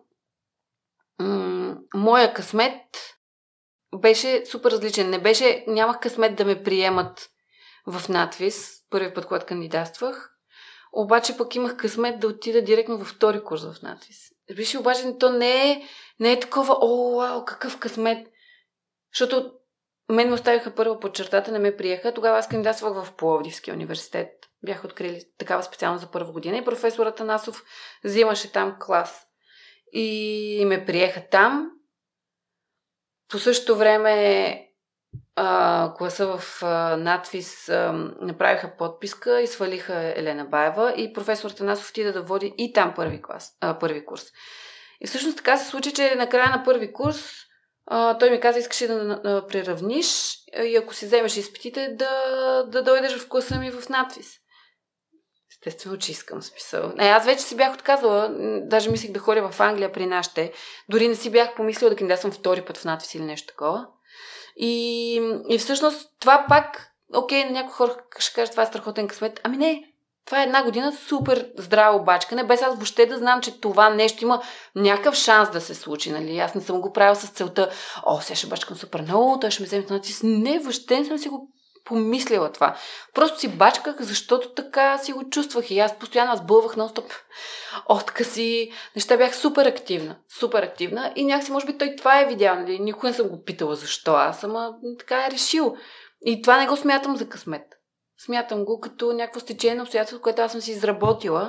Speaker 1: м- моя късмет беше супер различен. Не беше, нямах късмет да ме приемат в надвис, първи път, когато кандидатствах, обаче пък имах късмет да отида директно във втори курс в надвис. Виж, обаче то не е, не е такова, о, вау, какъв късмет, защото мен ме оставиха първо под чертата, не ме приеха. Тогава аз кандидатствах в Пловдивския университет. Бях открили такава специално за първа година и професор Атанасов взимаше там клас. И ме приеха там. По същото време а, класа в а, надвис а, направиха подписка и свалиха Елена Баева и професор Атанасов отида да води и там първи, клас, а, първи курс. И всъщност така се случи, че накрая на първи курс Uh, той ми каза, искаш да, да, да преравниш и ако си вземеш изпитите, да, да дойдеш в класа ми в надвис. Естествено, че искам смисъл. Не, аз вече си бях отказала, даже мислих да ходя в Англия при нашите. Дори не си бях помислила да кандидатствам втори път в надвис или нещо такова. И, и всъщност това пак, окей, на някои хора ще кажат, това е страхотен късмет. Ами не, това е една година супер здраво бачкане, без аз въобще да знам, че това нещо има някакъв шанс да се случи. Нали? Аз не съм го правила с целта, о, сега ще бачкам супер много, той ще ме вземе на надвис. Не, въобще не съм си го помислила това. Просто си бачках, защото така си го чувствах и аз постоянно аз бълвах нон-стоп откази. Неща бях супер активна. Супер активна и някакси, може би, той това е видял. Нали? Никога не съм го питала защо. Аз съм така е решил. И това не го смятам за късмет. Смятам го като някакво стечение на обстоятелство, което аз съм си изработила.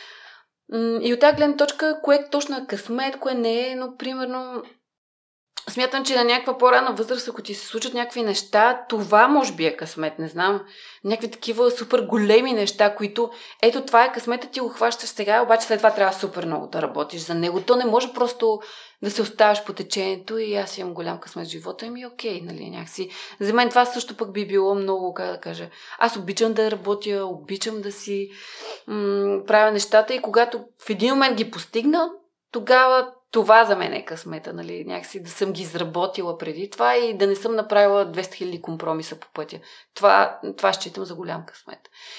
Speaker 1: И от тази гледна точка, кое точно е късмет, кое не е, но примерно смятам, че на някаква по-рана възраст, ако ти се случат някакви неща, това може би е късмет, не знам. Някакви такива супер големи неща, които ето това е късмета, ти го хващаш сега, обаче след това трябва супер много да работиш за него. То не може просто да се оставаш по течението и аз имам голям късмет в живота и ми окей, нали, някакси. За мен това също пък би било много, как да кажа. Аз обичам да работя, обичам да си м- правя нещата и когато в един момент ги постигна, тогава това за мен е късмета, нали, някакси да съм ги изработила преди това и да не съм направила двеста хиляди компромиса по пътя. Това, това считам за голям късмет.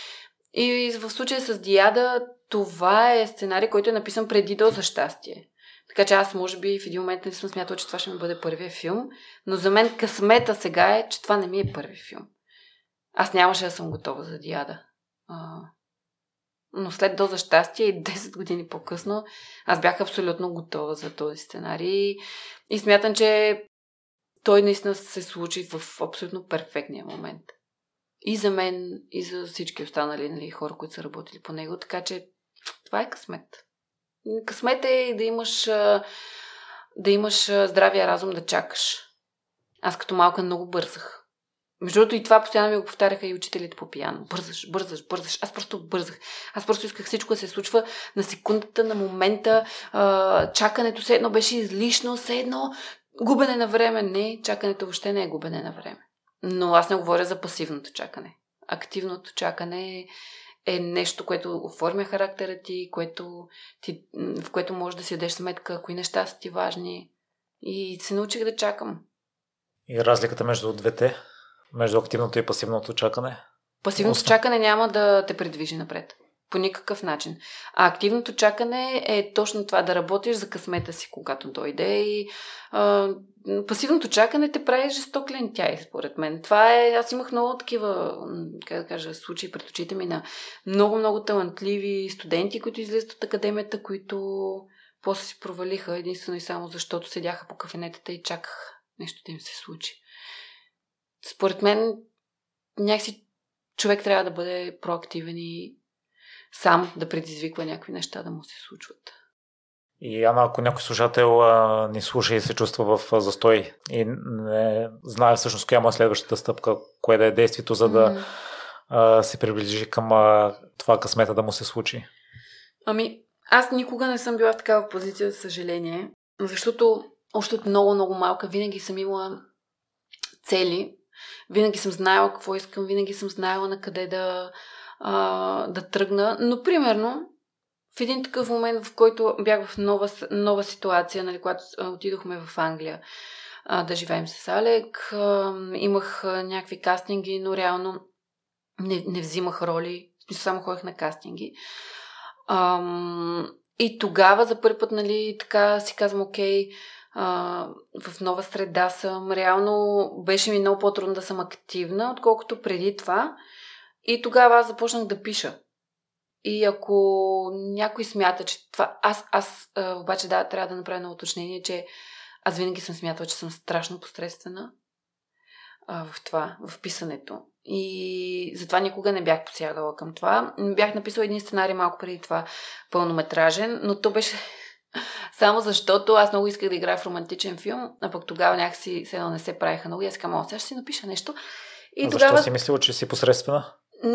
Speaker 1: И в случая с Диада, това е сценарий, който е написан преди Доза щастие. Така че аз може би в един момент не съм смятала, че това ще ми бъде първия филм, но за мен късмета сега е, че това не ми е първи филм. Аз нямаше да съм готова за Диада. Но след Доза щастие и десет години по-късно аз бях абсолютно готова за този сценарий и смятам, че той наистина се случи в абсолютно перфектния момент. И за мен, и за всички останали, нали, хора, които са работили по него, така че това е късмет. Късмет е да имаш да имаш здравия разум да чакаш. Аз като малка много бързах. Между другото и това постоянно ми го повтаряха и учителите по пиано. Бързаш, бързаш, бързаш. Аз просто бързах. Аз просто исках всичко да се случва на секундата, на момента. А, чакането все едно беше излишно, все едно губене на време. Не, чакането въобще не е губене на време. Но аз не говоря за пасивното чакане. активното чакане е, е нещо, което оформя характера ти, което ти, в което можеш да си дадеш сметка, кои неща са ти важни. И се научих да чакам.
Speaker 2: И разликата между двете? Между активното и пасивното чакане?
Speaker 1: Пасивното
Speaker 2: Осна.
Speaker 1: чакане няма да те придвижи напред. По никакъв начин. А активното чакане е точно това, да работиш за късмета си, когато дойде. И а, пасивното чакане те прави жесток лентяй, според мен. Това е... Аз имах много такива, как да кажа, случаи пред очите ми на много-много талантливи студенти, които излизат от академията, които после си провалиха единствено и само защото седяха по кафенетата и чакаха нещо да им се случи. Според мен някакси човек трябва да бъде проактивен и сам да предизвиква някакви неща да му се случват.
Speaker 2: И Ана, ако някой слушател а, ни слуша и се чувства в а, застой и не знае всъщност коя е следващата стъпка, кое да е действието, за да mm. а, се приближи към а, това късмета да му се случи?
Speaker 1: Ами, аз никога не съм била в такава позиция, за съжаление, защото още от много-много малка винаги съм имала цели, винаги съм знаела какво искам, винаги съм знаела на къде да А, да тръгна. Но, примерно, в един такъв момент, в който бях в нова, нова ситуация, нали, когато отидохме в Англия а, да живеем с Алек, а, имах а, някакви кастинги, но реално не, не взимах роли. В смисъл, само ходех на кастинги. А, и тогава за първи път, нали, така си казвам, окей, а, в нова среда съм. Реално беше ми много по-трудно да съм активна, отколкото преди това. И тогава аз започнах да пиша. И ако някой смята, че това... Аз, аз а, обаче да, трябва да направя на уточнение, че аз винаги съм смятала, че съм страшно посредствена а, в това, в писането. И затова никога не бях посягала към това. Бях написала един сценарий малко преди това, пълнометражен, но то беше само защото аз много исках да играя в романтичен филм, а пък тогава някакси се едно не се правиха много. И аз казвам, сега ще си напиша нещо. И
Speaker 2: а
Speaker 1: тогава...
Speaker 2: защо си мислила, че си посредствена?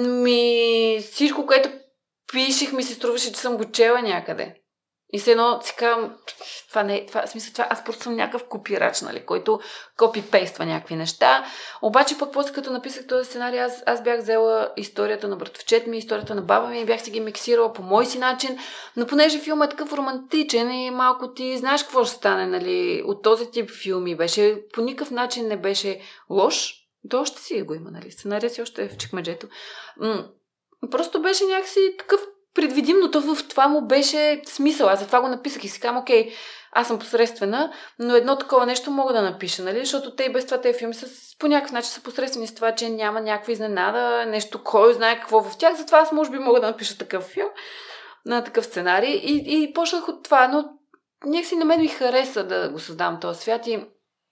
Speaker 1: Ми, всичко, което пишех, ми се струваше, че съм го чела някъде. И се едно си казвам, това не е, това, смисъл, това, аз просто съм някакъв копирач, нали, който копипейства някакви неща. Обаче пък после като написах този сценарий, аз, аз бях взела историята на братовчет ми, историята на баба ми и бях си ги миксирала по мой си начин, но понеже филмът е такъв романтичен и малко ти знаеш какво ще стане, нали, от този тип филми беше, по никакъв начин не беше лош. То още си го има, нали? Сценария си още е в чекмеджето. М- просто беше някакси такъв предвидим, но то в това му беше смисъл. Аз затова го написах и си казвам, окей, аз съм посредствена, но едно такова нещо мога да напиша, нали? Защото те и без това тези филми са, по някакъв начин са посредствени с това, че няма някаква изненада, нещо, кой знае какво в тях. Затова аз може би мога да напиша такъв филм, на такъв сценарий. И, и почнах от това, но някакси на мен ми хареса да го създам този свят и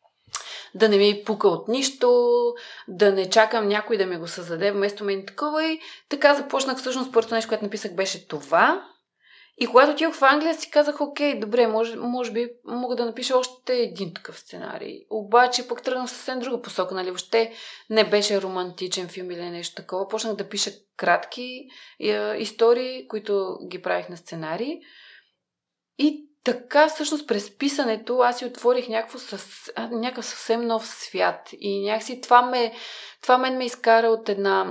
Speaker 1: да не ми пука от нищо, да не чакам някой да ми го създаде вместо мен такова. И така започнах всъщност първото нещо, което написах, беше това. И когато отидох в Англия, си казах, окей, добре, може, може би мога да напиша още един такъв сценарий. Обаче пък тръгнах в съвсем друга посока, нали? Въобще не беше романтичен филм или нещо такова. Почнах да пиша кратки е, истории, които ги правих на сценарий. И така, всъщност, през писането аз си отворих някакво със, някакъв съвсем нов свят. И някакси това, ме, това мен ме изкара от една,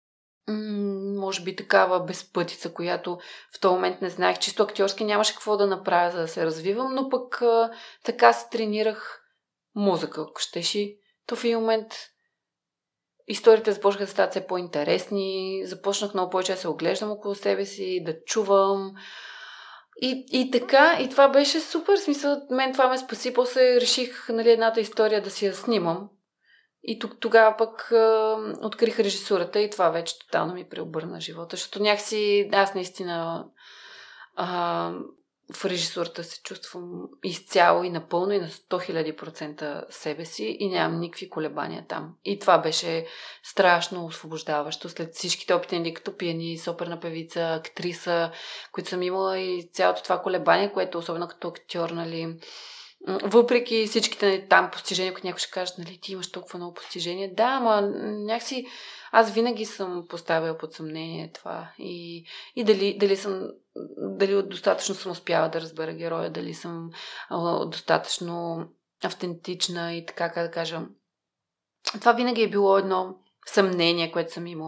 Speaker 1: м- може би, такава безпътица, която в този момент не знаех. Чисто актьорски нямаше какво да направя, за да се развивам, но пък а, така се тренирах мозъка, ако щеш. И то в един момент историите започнаха да стават все по-интересни, започнах много повече да се оглеждам около себе си, да чувам. И, и така, и това беше супер, смисъл, мен това ме спаси, после реших, нали, едната история да си я снимам и тук, тогава пък е, открих режисурата и това вече тотално ми преобърна живота, защото някакси аз наистина е, в режисурата се чувствам изцяло и напълно и на сто хиляди процента себе си и нямам никакви колебания там. И това беше страшно освобождаващо след всичките опити, нали, като пианист, оперна певица, актриса, които съм имала и цялото това колебание, което особено като актьор, нали, въпреки всичките, нали, там постижения, които някой ще каже, нали, ти имаш толкова много постижения. Да, ама някакси аз винаги съм поставила под съмнение това и, и дали, дали съм дали достатъчно съм успяла да разбера героя, дали съм а, достатъчно автентична и така, как да кажа. Това винаги е било едно съмнение, което съм имала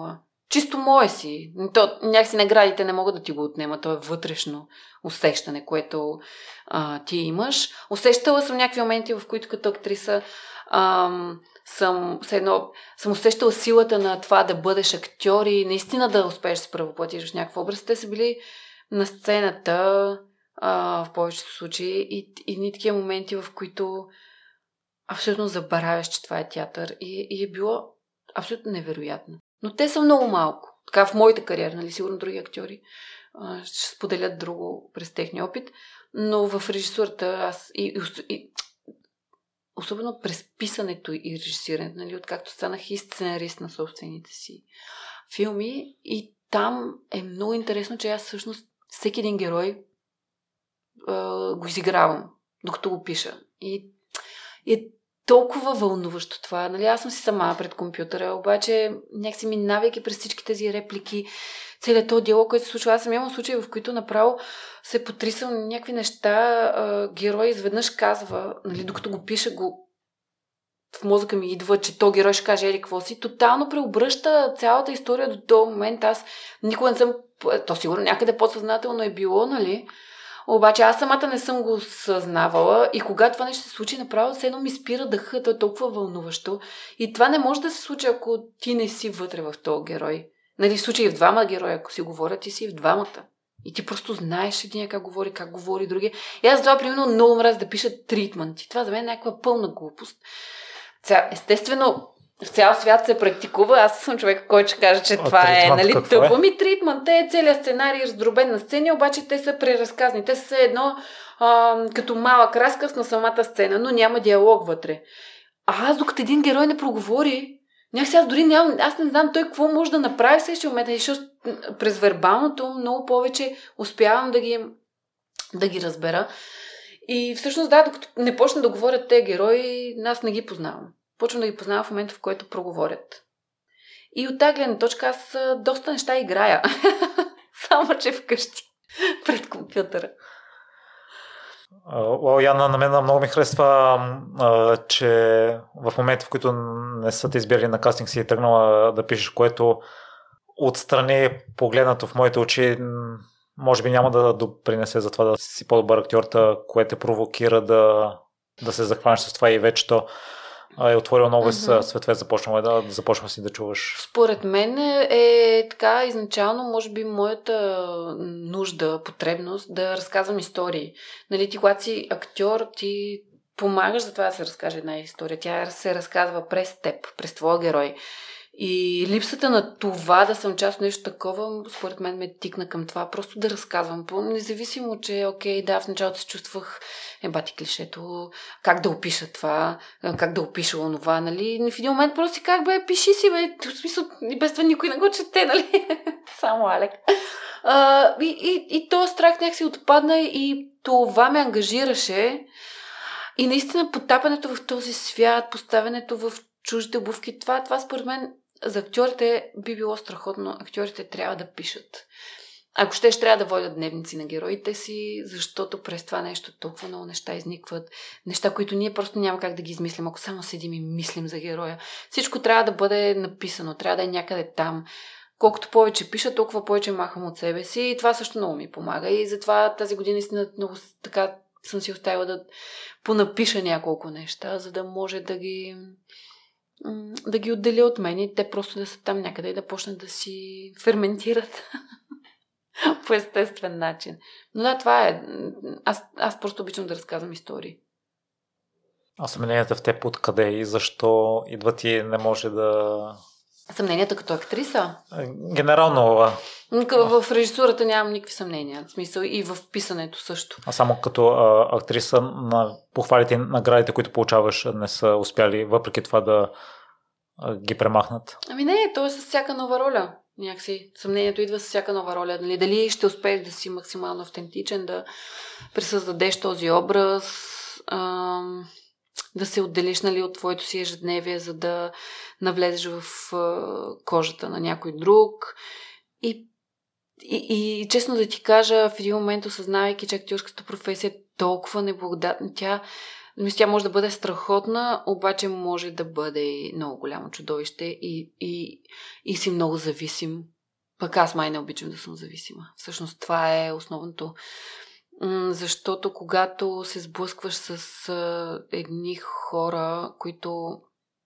Speaker 1: чисто мое си. То, някакси наградите не могат да ти го отнемат. То е вътрешно усещане, което а, ти имаш. Усещала съм някакви моменти, в които като актриса ам, съм, едно, съм усещала силата на това да бъдеш актьор и наистина да успееш да се правоплатиш в някакъв образ. Те са били на сцената а, в повечето случаи и, и ни такива моменти, в които абсолютно забравяш, че това е театър и, и е било абсолютно невероятно. Но те са много малко. Така в моята кариера, нали, сигурно други актьори а, ще споделят друго през техния опит, но в режисурата аз и, и, и особено през писането и режисирането, нали, откакто станах и сценарист на собствените си филми и там е много интересно, че аз всъщност всеки един герой а, го изигравам, докато го пиша. И, и е толкова вълнуващо това. Нали, аз съм си сама пред компютъра, обаче някакси минавайки през всички тези реплики, целият този диалог, който се случва. Аз съм имала случаи, в които направо се потрисам някакви неща. А, герой изведнъж казва, нали, докато го пиша, го в мозъка ми идва, че то герой ще каже ели какво си. Тотално преобръща цялата история до този момент. Аз никога не съм... То сигурно някъде подсъзнателно е било, нали? Обаче аз самата не съм го съзнавала и когато това нещо се случи, направо все едно ми спира дъха, то е толкова вълнуващо. И това не може да се случи, ако ти не си вътре в този герой. Нали, в случай и в двама героя, ако си говорят, ти си и в двамата. И ти просто знаеш един как говори, как говори другия. И аз това, примерно, много мразя да пиша тритмент. Това за мен е някаква пълна глупост. Ця, естествено, в цял свят се практикува. Аз съм човек, който ще каже, че а, това е, нали, тъпо. Е? Ми тритмент е целият сценарий раздробен на сцени, обаче те са преразказни. Те са едно а, като малък разказ на самата сцена, но няма диалог вътре. А аз, докато един герой не проговори, някакси аз дори нямам, аз не знам той какво може да направи в следващия момент, защото през вербалното много повече успявам да ги, да ги разбера. И всъщност, да, докато не почна да говорят те герои, аз не ги познавам. Почвам да ги познавам в момента, в който проговорят. И от тази гледна точка аз доста неща играя. Само, че вкъщи, пред компютъра.
Speaker 2: Уау, Яна, на мен много ми харесва, че в момента, в които не са те избирали на кастинг, си е тръгнала да пишеш, което отстрани погледнато в моите очи може би няма да допринесе за това да си по-добър актьор, което те провокира да, да се захванеш с това и вече то е отворил нови uh-huh. светове, започнала да, да започва си да чуваш.
Speaker 1: Според мен е така изначално, може би, моята нужда, потребност да разказвам истории. Нали, ти, когато си актьор, ти помагаш за това да се разкаже една история. Тя се разказва през теб, през твоя герой. И липсата на това да съм част от нещо такова, според мен ме тикна към това, просто да разказвам. Независимо, че окей, да, в началото се чувствах е бати клишето, как да опиша това, как да опиша онова, нали? В един момент просто си как бе, пиши си, бе, в смисъл, и без това никой не го чете, нали? Само Алек. А, и, и, и този страх някак си отпадна и това ме ангажираше. И наистина потапането в този свят, поставянето в чуждите обувки, това, това според мен за актьорите би било страхотно. Актьорите трябва да пишат. Ако ще, ще трябва да водят дневници на героите си, защото през това нещо толкова много неща изникват. Неща, които ние просто няма как да ги измислим, ако само седим и мислим за героя. Всичко трябва да бъде написано, трябва да е някъде там. Колкото повече пиша, толкова повече махам от себе си и това също много ми помага. И затова тази година много така съм си оставила да понапиша няколко неща, за да може да ги да ги отделя от мен и те просто да са там някъде и да почнат да си ферментират по естествен начин. Но да, това е. Аз, аз просто обичам да разказвам истории.
Speaker 2: А съмненията в теб откъде и защо идват и не може да...
Speaker 1: Съмненията като актриса?
Speaker 2: Генерално.
Speaker 1: В режисурата нямам никакви съмнения. В смисъл и в писането също.
Speaker 2: А само като а, актриса на похвалите и наградите, които получаваш, не са успяли въпреки това да а, ги премахнат?
Speaker 1: Ами не, то е с всяка нова роля. Някакси съмнението идва с всяка нова роля. Нали? Дали ще успееш да си максимално автентичен, да пресъздадеш този образ, ам... да се отделиш, нали, от твоето си ежедневие, за да навлезеш в а, кожата на някой друг. И, и, и честно да ти кажа, в един момент осъзнавайки, че актьорската професия е толкова неблагодатна, тя Мисля, тя може да бъде страхотна, обаче може да бъде много голямо чудовище и, и, и си много зависим. Пък аз май не обичам да съм зависима. Всъщност това е основното. Защото когато се сблъскваш с а, едни хора, които...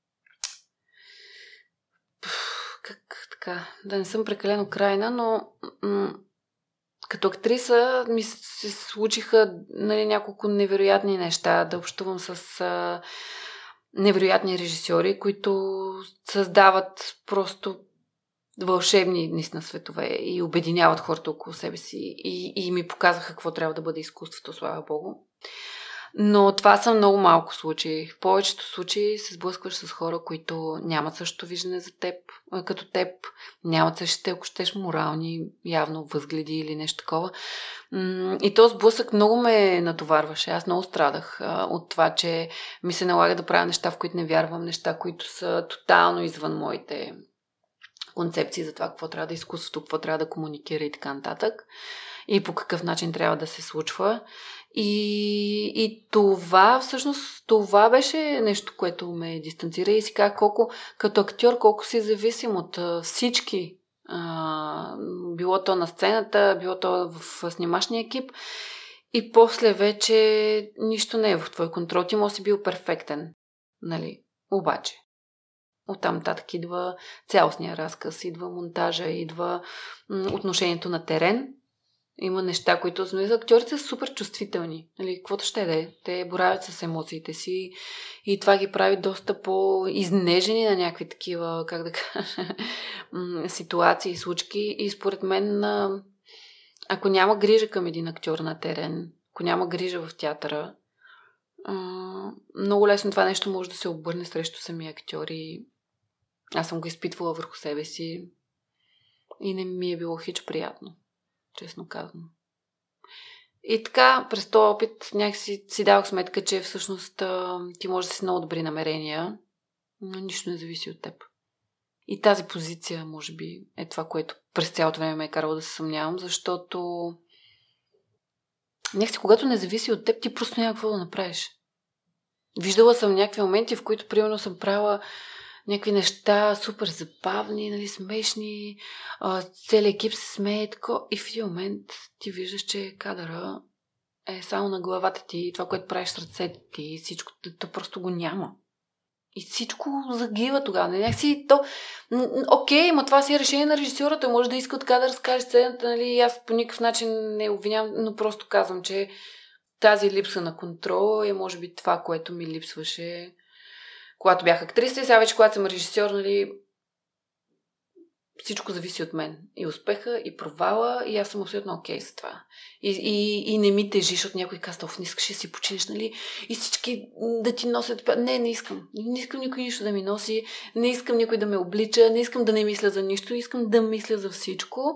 Speaker 1: Как така? Да не съм прекалено крайна, но м- като актриса ми се случиха, нали, няколко невероятни неща. Да общувам с а, невероятни режисьори, които създават просто вълшебни наистина светове и обединяват хората около себе си и, и ми показаха какво трябва да бъде изкуството, слава Богу. Но това са много малко случаи. В повечето случаи се сблъскваш с хора, които нямат същото виждане за теб, като теб, нямат същите, ако щеш, морални, явно възгледи или нещо такова. И този сблъсък много ме натоварваше. Аз много страдах от това, че ми се налага да правя неща, в които не вярвам, неща, които са тотално извън моите концепции за това какво трябва да е изкуството, какво трябва да комуникира и така нататък. И по какъв начин трябва да се случва. И, и това, всъщност, това беше нещо, което ме дистанцира и си казах колко, като актьор, колко си зависим от а, всички. А, било то на сцената, било то в снимачния екип. И после вече нищо не е в твой контрол. Ти може си бил перфектен. Нали? Обаче. Оттам нататък идва цялостния разказ, идва монтажа, идва м- отношението на терен. Има неща, които за актьорите са супер чувствителни. Нали, каквото ще да е. Те боравят с емоциите си и това ги прави доста по-изнежени на някакви такива, как да кажа, ситуации, случки. И според мен, ако няма грижа към един актьор на терен, ако няма грижа в театъра, много лесно това нещо може да се обърне срещу самия актьор и аз съм го изпитвала върху себе си и не ми е било хич приятно, честно казвам. И така, през този опит някакси си давах сметка, че всъщност ти можеш да си много добри намерения, но нищо не зависи от теб. И тази позиция, може би, е това, което през цялото време ме е карало да се съмнявам, защото някакси, когато не зависи от теб, ти просто няма какво да направиш. Виждала съм някакви моменти, в които, примерно, съм правила някакви неща супер забавни, нали, смешни, а, целият екип се смее тако, и в един момент ти виждаш, че кадъра е само на главата ти, това, което правиш с ръцете ти, всичко, то просто го няма. И всичко загива тогава. Някакси то... Окей, но това си е решение на режисьора, той може да иска така да разкаже сцената, нали, аз по никакъв начин не обвинявам, но просто казвам, че тази липса на контрол е, може би, това, което ми липсваше когато бях актриса и сега вече, когато съм режисьор, нали, всичко зависи от мен. И успеха, и провала, и аз съм абсолютно окей с това. И, и, и не ми тежи, защото някой казва, не искаш да си починеш, нали? И всички да ти носят... Не, не искам. Не искам никой нищо да ми носи, не искам никой да ме облича, не искам да не мисля за нищо, искам да мисля за всичко,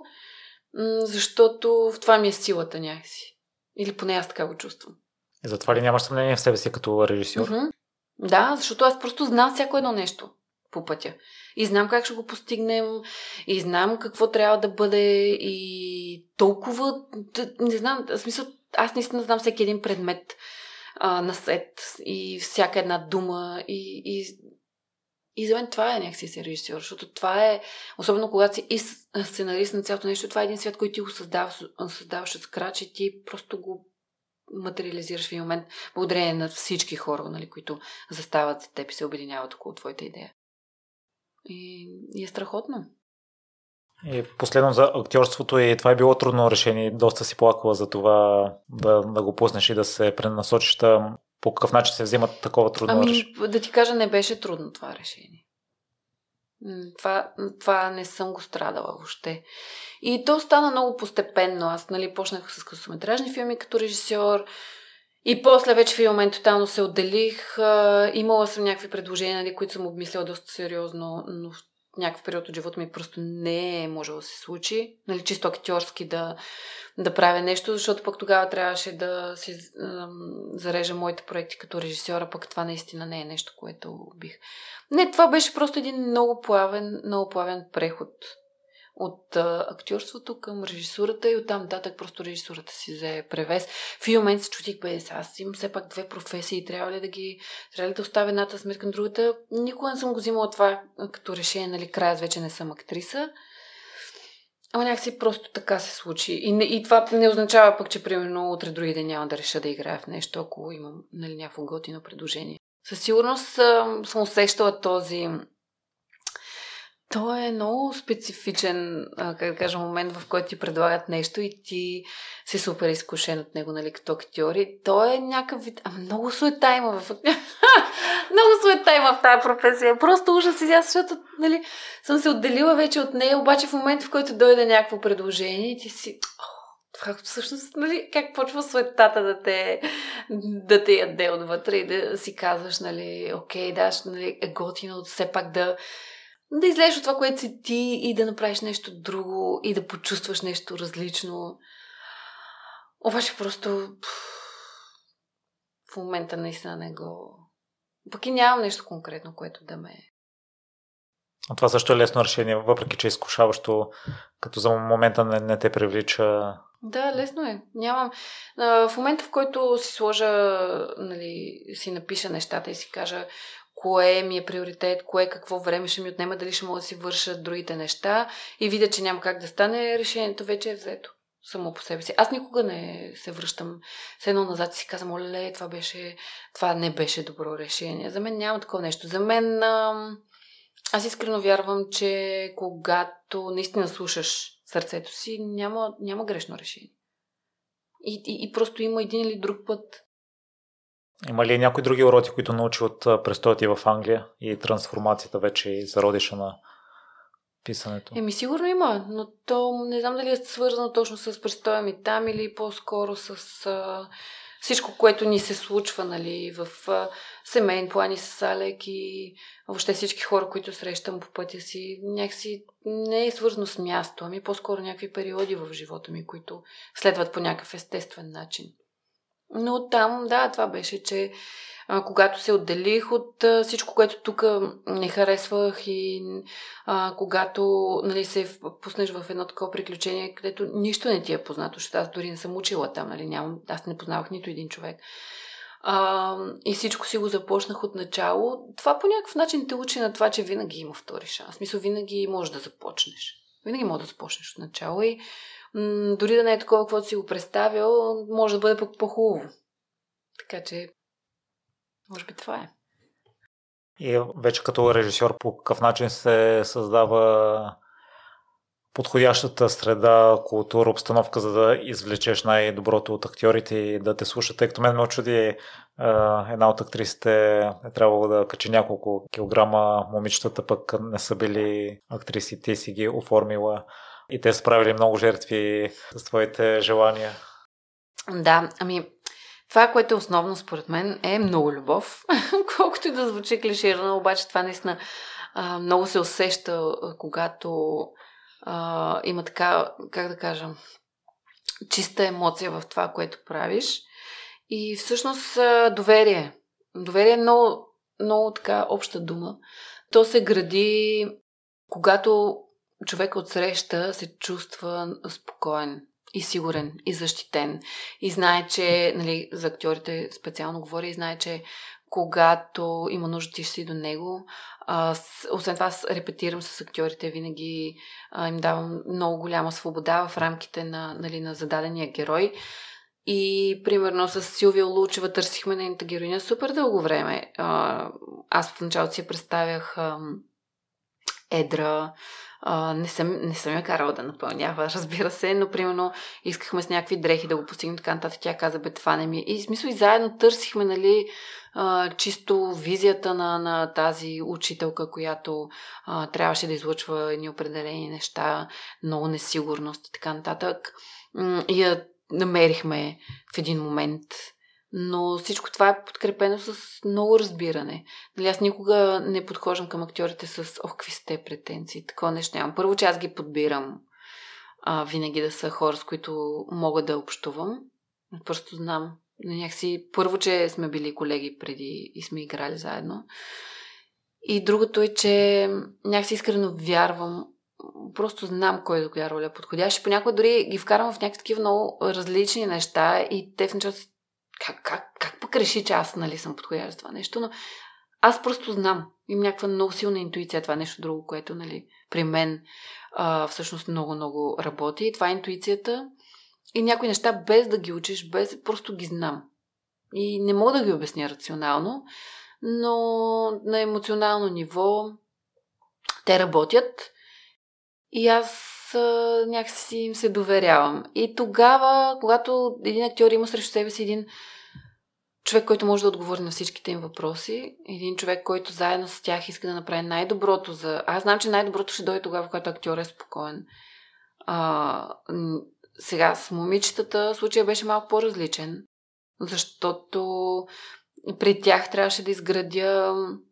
Speaker 1: защото в това ми е силата някакси. Или поне аз така го чувствам.
Speaker 2: И затова ли нямаш съмнение в себе си като режисьор?
Speaker 1: Mm-hmm. Да, защото аз просто знам всяко едно нещо по пътя. И знам как ще го постигнем, и знам какво трябва да бъде, и толкова... Не знам, в смисъл, аз наистина знам всеки един предмет а, на сет, и всяка една дума, и, и, и за мен това е някакси си режисьор, защото това е, особено когато си и сценарист на цялото нещо, това е един свят, който ти го създаваш, създаваш от скрач и ти просто го материализираш в един момент, благодарение на всички хора, нали, които застават за теб и се обединяват около твоята идея. И, и е страхотно.
Speaker 2: И последно за актьорството, и това е било трудно решение. Доста си плакала за това да, да го пуснеш и да се пренасочиш. По какъв начин се взимат такова трудно
Speaker 1: ами,
Speaker 2: решение?
Speaker 1: Ами, да ти кажа, не беше трудно това решение. Това, това не съм го страдала въобще. И то стана много постепенно. Аз, нали, почнах с късометражни филми като режисьор и после вече в един момент тотално се отделих. Имала съм някакви предложения, нали, които съм обмисляла доста сериозно, но в някакъв период от живота ми просто не е можело да се случи. Нали, чисто актьорски да, да правя нещо, защото пък тогава трябваше да си зарежа моите проекти като режисьора, пък това наистина не е нещо, което бих... Не, това беше просто един много плавен, много плавен преход от а, актьорството към режисурата и оттам нататък просто режисурата си взе превес. В един момент се чудих, бе, аз имам все пак две професии, трябва ли да ги, трябва ли да оставя едната сметка към другата. Никога не съм го взимала това като решение, нали, край, аз вече не съм актриса. Ама някакси просто така се случи. И, не, и това не означава пък, че примерно утре други ден няма да реша да играя в нещо, ако имам, нали, някакво готино предложение. Със сигурност съм, съм усещала този... Той е много специфичен, как да кажа, момент, в който ти предлагат нещо и ти си супер изкушен от него, нали, като актьори. Той е някакъв вид... А, много суета има в... много суета има в тази професия. Просто ужас и аз, защото, нали, съм се отделила вече от нея, обаче в момента, в който дойде някакво предложение, ти си... Това всъщност, нали, как почва суетата да те, да те яде отвътре и да си казваш, нали, окей, да, нали, е готино все пак да да излезеш от това, което си ти и да направиш нещо друго и да почувстваш нещо различно. Обаче просто в момента наистина не го... Пък и нямам нещо конкретно, което да ме...
Speaker 2: А това също е лесно решение, въпреки че е изкушаващо, като за момента не, не те привлича.
Speaker 1: Да, лесно е. Нямам... В момента, в който си сложа, нали, си напиша нещата и си кажа кое ми е приоритет, кое какво време ще ми отнема, дали ще мога да си върша другите неща и видя, че няма как да стане, решението вече е взето само по себе си. Аз никога не се връщам с едно назад и си казвам, оле, това беше, това не беше добро решение. За мен няма такова нещо. За мен ам, аз искрено вярвам, че когато наистина слушаш сърцето си, няма, няма грешно решение. И, и, и просто има един или друг път.
Speaker 2: Има ли някои други уроци, които научи от престоя ти в Англия и трансформацията вече и зародиша на писането?
Speaker 1: Еми, сигурно има, но то не знам дали е свързано точно с престоя ми там или по-скоро с а, всичко, което ни се случва, нали, в а, семейен план с Алек и въобще всички хора, които срещам по пътя си. Някакси не е свързано с място, ами по-скоро някакви периоди в живота ми, които следват по някакъв естествен начин. Но там, да, това беше, че а, когато се отделих от а, всичко, което тук не харесвах и а, когато, нали, се пуснеш в едно такова приключение, където нищо не ти е познато, защото аз дори не съм учила там, нали, нямам, аз не познавах нито един човек. А, и всичко си го започнах от начало. Това по някакъв начин те учи на това, че винаги има втори шанс. В смисъл, винаги можеш да започнеш. Винаги можеш да започнеш от начало и м- дори да не е такова, каквото си го представил, може да бъде пък по-хубаво. Така че, може би това е.
Speaker 2: И вече като режисьор, по какъв начин се създава подходящата среда, култура, обстановка, за да извлечеш най-доброто от актьорите и да те слушат? Тъй като мен ме очуди, една от актрисите е трябвало да качи няколко килограма, момичетата пък не са били актриси, ти си ги оформила и те са правили много жертви с твоите желания.
Speaker 1: Да, ами това, което е основно според мен, е много любов. Колкото и да звучи клиширано, обаче това наистина а, много се усеща, когато а, има така, как да кажа, чиста емоция в това, което правиш. И всъщност а, доверие. Доверие е много, много така обща дума. То се гради, когато човек отсреща се чувства спокоен и сигурен, и защитен. И знае, че, нали, за актьорите специално говоря, и знае, че когато има нужда, ти ще си до него. А, с, освен това, аз репетирам с актьорите, винаги а, им давам много голяма свобода в рамките на, нали, на зададения герой. И, примерно, с Силвия Лучева търсихме нейната героиня супер дълго време. А, аз в началото си я представях а, едра. Uh, не, съм, не съм я карала да напълнява, разбира се, но примерно искахме с някакви дрехи да го постигнем, така нататък. Тя каза, бе, това не ми е. И в смисъл и заедно търсихме, нали, uh, чисто визията на, на тази учителка, която uh, трябваше да излъчва едни определени неща, много несигурност и така нататък. Mm, и я намерихме в един момент. Но всичко това е подкрепено с много разбиране. Нали, аз никога не подхождам към актьорите с ох, какви сте претенции. Такова нещо нямам. Първо, че аз ги подбирам а, винаги да са хора, с които мога да общувам. Просто знам. Някакси, първо, че сме били колеги преди и сме играли заедно. И другото е, че някакси искрено вярвам просто знам кой до коя роля подходящ. Понякога дори ги вкарвам в някакви такива много различни неща и те в началото как, как, как пък реши, че аз нали, съм подходящ за това нещо, но аз просто знам. Имам някаква много силна интуиция. Това е нещо друго, което нали, при мен а, всъщност много-много работи. Това е интуицията и някои неща без да ги учиш, без просто ги знам. И не мога да ги обясня рационално, но на емоционално ниво те работят и аз а, някакси им се доверявам. И тогава, когато един актьор има срещу себе си един човек, който може да отговори на всичките им въпроси, един човек, който заедно с тях иска да направи най-доброто за... Аз знам, че най-доброто ще дойде тогава, когато актьор е спокоен. А, сега, с момичетата случая беше малко по-различен, защото при тях трябваше да изградя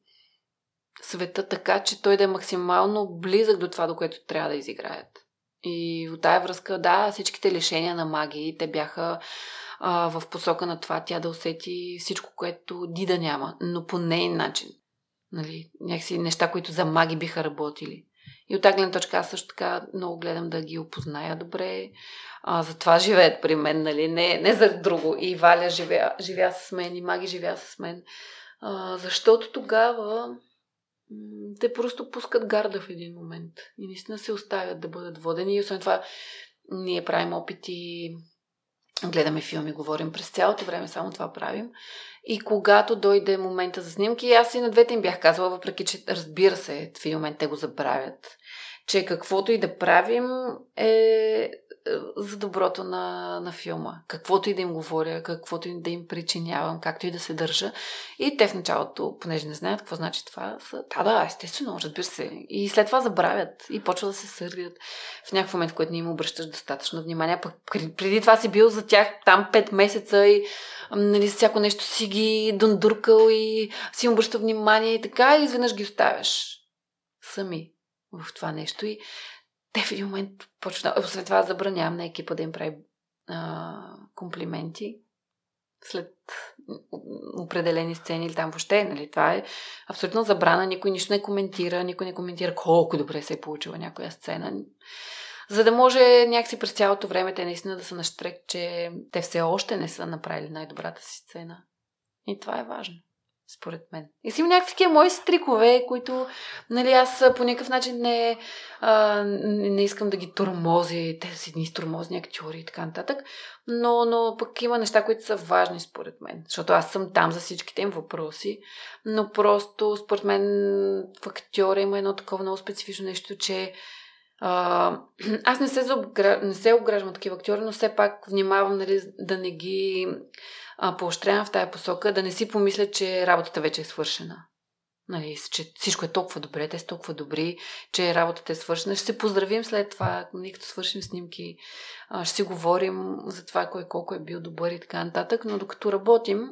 Speaker 1: света така, че той да е максимално близък до това, до което трябва да изиграят. И в тая връзка, да, всичките лишения на магии, те бяха а, в посока на това тя да усети всичко, което Дида няма, но по нейн начин. Нали? Някакси неща, които за маги биха работили. И от тази гледна точка аз също така много гледам да ги опозная добре. А, затова живеят при мен, нали? не, не за друго. И Валя живя, живя с мен, и Маги живя с мен. А, защото тогава м- те просто пускат гарда в един момент. И наистина се оставят да бъдат водени. И освен това, ние правим опити, гледаме филми, говорим през цялото време, само това правим. И когато дойде момента за снимки, аз и на двете им бях казала, въпреки че разбира се, в един момент те го забравят, че каквото и да правим е за доброто на, на филма. Каквото и да им говоря, каквото и да им причинявам, както и да се държа. И те в началото, понеже не знаят какво значи това, са, да, да, естествено, разбира се. И след това забравят и почват да се сърдят в някакъв момент, в който не им обръщаш достатъчно внимание. Пък преди това си бил за тях там пет месеца и нали, всяко нещо си ги дундуркал и си им обръща внимание и така, и изведнъж ги оставяш сами в това нещо. И те в един момент почва... След това забранявам на екипа да им прави а, комплименти след определени сцени или там въобще. Нали? Това е абсолютно забрана. Никой нищо не коментира. Никой не коментира колко добре се е получила някоя сцена. За да може някакси през цялото време те наистина да са на щрек, че те все още не са направили най-добрата си сцена. И това е важно. Според мен. И си има някакви такива мои стрикове, които нали, аз по никакъв начин не, а, не, не искам да ги тормози, те са едни тормозни актьори и така нататък, но, но пък има неща, които са важни според мен, защото аз съм там за всичките им въпроси, но просто според мен в актьора има едно такова много специфично нещо, че а, аз не се, заобгра... не се обграждам от такива актьори, но все пак внимавам нали, да не ги а, поощрявам в тая посока, да не си помисля, че работата вече е свършена. Нали, че всичко е толкова добре, те са толкова добри, че работата е свършена. Ще се поздравим след това, нали, като свършим снимки, а, ще си говорим за това кой колко е бил добър и така нататък, но докато работим,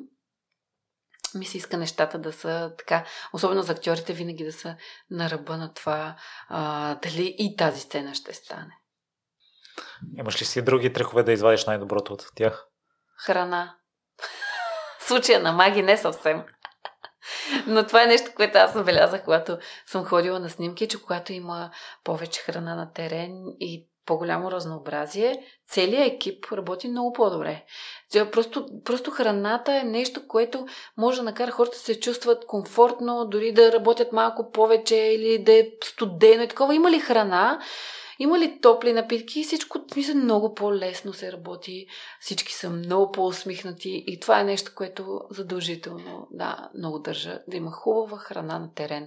Speaker 1: ми се иска нещата да са така, особено за актьорите, винаги да са на ръба на това а, дали и тази сцена ще стане.
Speaker 2: Имаш ли си други трехове да извадиш най-доброто от тях?
Speaker 1: Храна. В случая на Маги не съвсем. Но това е нещо, което аз забелязах, когато съм ходила на снимки, че когато има повече храна на терен и по-голямо разнообразие, целият екип работи много по-добре. Просто, просто храната е нещо, което може да накара хората да се чувстват комфортно, дори да работят малко повече или да е студено и такова. Има ли храна, има ли топли напитки и всичко мисля, много по-лесно се работи. Всички са много по-усмихнати и това е нещо, което задължително да, много държа. Да има хубава храна на терен.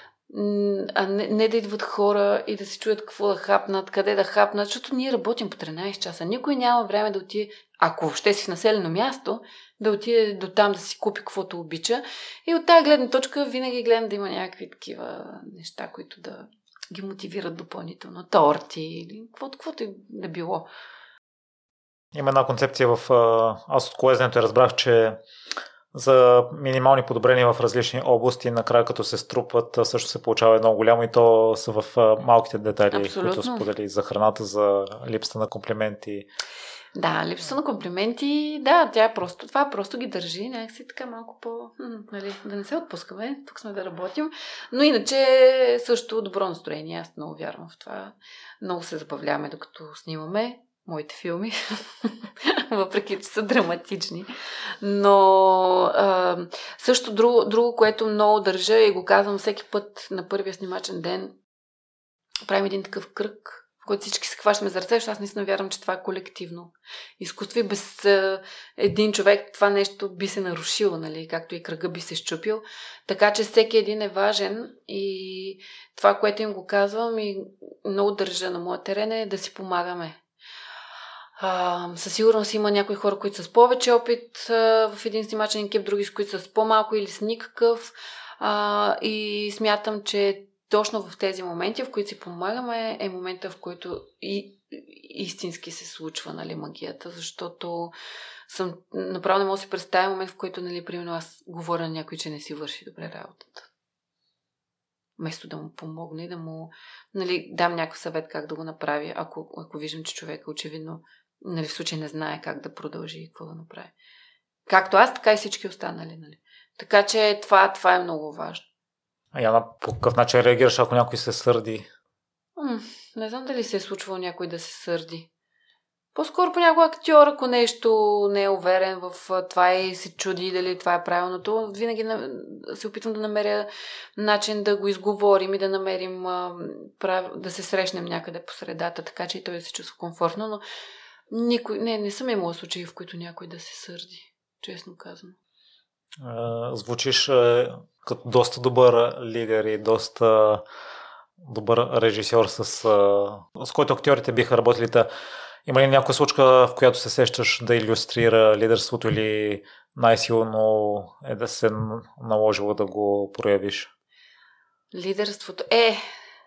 Speaker 1: А не, не да идват хора и да се чуят какво да хапнат, къде да хапнат, защото ние работим по тринайсет часа. Никой няма време да отиде, ако въобще си в населено място, да отиде до там да си купи каквото обича. И от тази гледна точка винаги гледам да има някакви такива неща, които да ги мотивират допълнително. Торти или каквото, каквото и да било.
Speaker 2: Има една концепция в... Аз от колезнето разбрах, че за минимални подобрения в различни области, накрая като се струпват, също се получава едно голямо и то са в малките детайли,
Speaker 1: абсолютно,
Speaker 2: които сподели за храната, за липсата на комплименти.
Speaker 1: Да, липсата на комплименти, да, тя просто, това просто ги държи някакси така малко по, м, нали, да не се отпускаме, тук сме да работим, но иначе също добро настроение, аз много вярвам в това, много се забавляваме докато снимаме моите филми, въпреки че са драматични, но а, също друго, друго, което много държа и го казвам всеки път на първия снимачен ден, правим един такъв кръг, в който всички се хващаме за ръце, защото аз наистина вярвам, че това е колективно изкуство и без а, един човек това нещо би се нарушило, нали, както и кръга би се счупил. Така че всеки един е важен и това, което им го казвам и много държа на моя терен е да си помагаме. А, със сигурност има някои хора, които са с повече опит а, в един снимачен екип, други с които са с по-малко или с никакъв. А, и смятам, че точно в тези моменти, в които си помагаме, е момента, в който и, истински се случва, нали, магията, защото съм, направо не мога да си представя момент, в който, нали, примерно аз говоря на някой, че не си върши добре работата. Вместо да му помогна и да му, нали, дам някакъв съвет как да го направи, ако, ако виждам, че човек очевидно, нали, в случай не знае как да продължи и какво да направи. Както аз, така и всички останали, нали. Така че това, това е много важно.
Speaker 2: А Яна, по какъв начин реагираш, ако някой се сърди?
Speaker 1: М, не знам дали се е случвало някой да се сърди. По-скоро понякога актьор, ако нещо не е уверен в това и се чуди дали това е правилното, винаги се опитвам да намеря начин да го изговорим и да намерим, да се срещнем някъде по средата, така че и той да се чувства комфортно, но никой, не, не съм имала случаи, в които някой да се сърди, честно казано.
Speaker 2: Звучиш като доста добър лидер и доста добър режисьор, с, с който актьорите биха работили. Има ли някоя случка, в която се сещаш да илюстрира лидерството или най-силно е да се наложило да го проявиш?
Speaker 1: Лидерството е...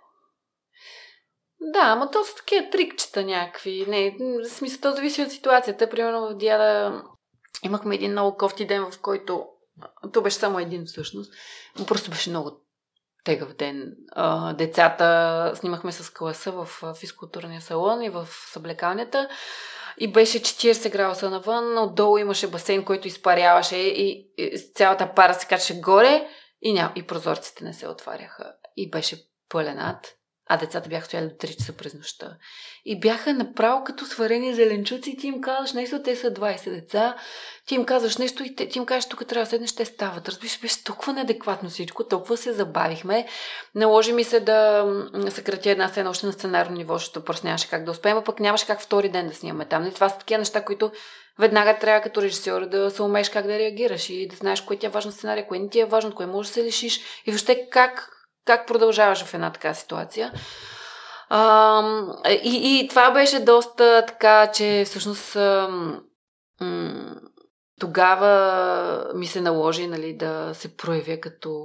Speaker 1: Да, ама то са такива трикчета някакви. Не, в смисъл, то зависи от ситуацията. Примерно в Диада имахме един много кофти ден, в който то беше само един всъщност, но просто беше много тегъв ден. А, децата снимахме с класа в физкултурния салон и в съблекалнята и беше четирийсет градуса навън, отдолу имаше басейн, който изпаряваше и, и цялата пара се качеше горе и, ням, и прозорците не се отваряха. И беше пълен ад. А децата бяха стояли до три часа през нощта. И бяха направо като сварени зеленчуци и ти им казваш нещо, те са двайсет деца, ти им казваш нещо и те, ти им кажеш, тук трябва да седнеш, те стават. Разбираш, беше толкова неадекватно всичко, толкова се забавихме. Наложи ми се да съкратя една сцена още на сценарно ниво, защото просто нямаше как да успеем, а пък нямаше как втори ден да снимаме там. И това са такива неща, които веднага трябва като режисьор да се умееш как да реагираш и да знаеш кое ти е важно сценария, кое не ти е важно, кое можеш да се лишиш и въобще как Как продължаваш в една така ситуация. А, и, и това беше доста така, че всъщност м- тогава ми се наложи, нали, да се проявя като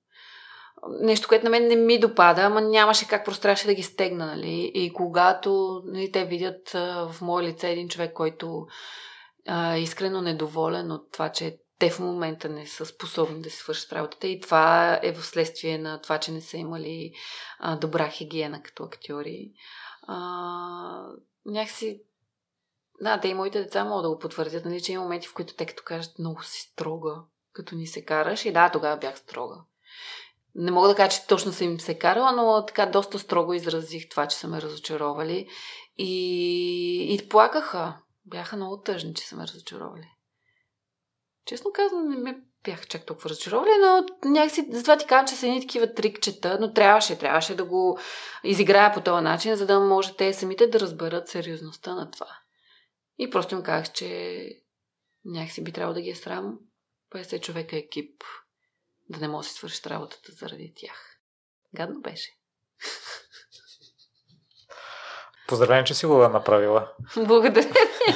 Speaker 1: нещо, което на мен не ми допада, ама нямаше как, просто трябваше да ги стегна. Нали. И когато, нали, те видят а, в мое лице един човек, който е искрено недоволен от това, че те в момента не са способни да си свършат работата и това е в следствие на това, че не са имали а, добра хигиена като актьори. А, някакси, да, те и моите деца могат да го потвърдят, нали, че има моменти, в които те като кажат много си строга, като ни се караш и да, тогава бях строга. Не мога да кажа, че точно съм им се карала, но така доста строго изразих това, че са ме разочаровали и, и плакаха. Бяха много тъжни, че са ме разочаровали. Честно казвам, не ме бях чак толкова разочаровали, но някакси, затова ти казвам, че са едни такива трикчета, но трябваше, трябваше да го изиграя по този начин, за да може те самите да разберат сериозността на това. И просто им казах, че някакси би трябвало да ги е срам петдесет човека екип да не може да си свършат работата заради тях. Гадно беше.
Speaker 2: Поздравление, че си го направила.
Speaker 1: Благодаря.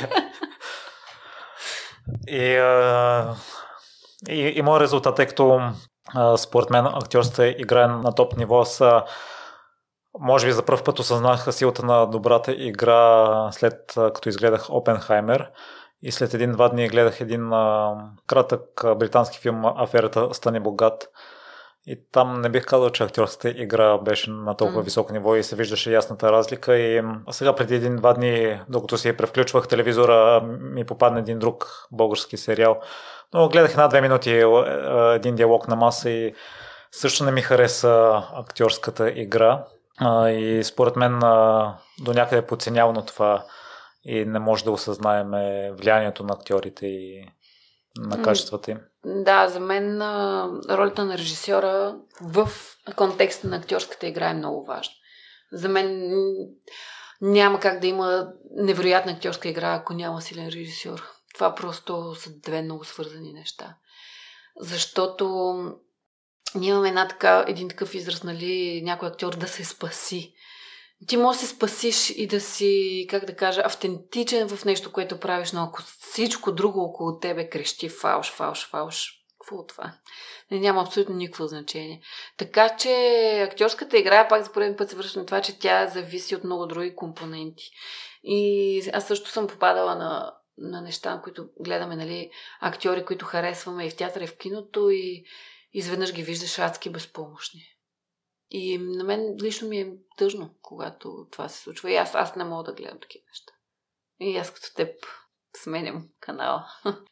Speaker 2: И, а, и, и моят резултат, тъй като а, според мен актьорството играе на топ ниво, са, може би за пръв път осъзнах силата на добрата игра след като изгледах Опенхаймер и след един-два дни гледах един а, кратък а, британски филм "Аферата Стани богат" И там не бих казал, че актьорската игра беше на толкова mm. високо ниво и се виждаше ясната разлика. И сега преди един-два дни, докато си превключвах телевизора, ми попадна един друг български сериал. Но гледах една-две минути един диалог на маса и също не ми хареса актьорската игра. И според мен до някъде е подценявано това и не може да осъзнаем влиянието на актьорите и на качествата им.
Speaker 1: Да, за мен ролята на режисьора в контекста на актьорската игра е много важна. За мен няма как да има невероятна актьорска игра, ако няма силен режисьор. Това просто са две много свързани неща. Защото ние имаме една така, един такъв израз, нали, някой актьор да се спаси. Ти можеш да се спасиш и да си, как да кажа, автентичен в нещо, което правиш, но ако всичко друго около тебе крещи фалш, фалш, фалш, какво от това? Не, няма абсолютно никакво значение. Така че актьорската игра, пак за пореден път се връщам на това, че тя зависи от много други компоненти. И аз също съм попадала на, на неща, които гледаме, нали, актьори, които харесваме и в театъра, и в киното, и изведнъж ги виждаш адски безпомощни. И на мен лично ми е тъжно, когато това се случва. И аз, аз не мога да гледам такива неща. И аз като теб сменям канала.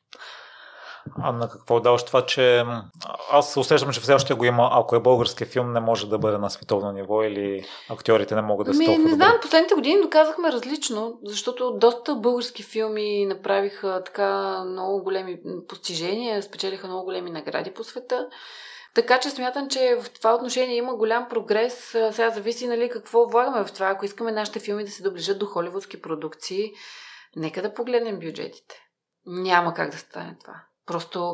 Speaker 2: А на какво даваш това, че аз се усещам, че все още го има, ако е български филм, не може да бъде на световно ниво или актьорите не могат да са толкова
Speaker 1: не знам,
Speaker 2: добре?
Speaker 1: последните години доказахме различно, защото доста български филми направиха така много големи постижения, спечелиха много големи награди по света. Така че смятам, че в това отношение има голям прогрес. Сега зависи, нали, какво влагаме в това. Ако искаме нашите филми да се доближат до холивудски продукции, нека да погледнем бюджетите. Няма как да стане това. Просто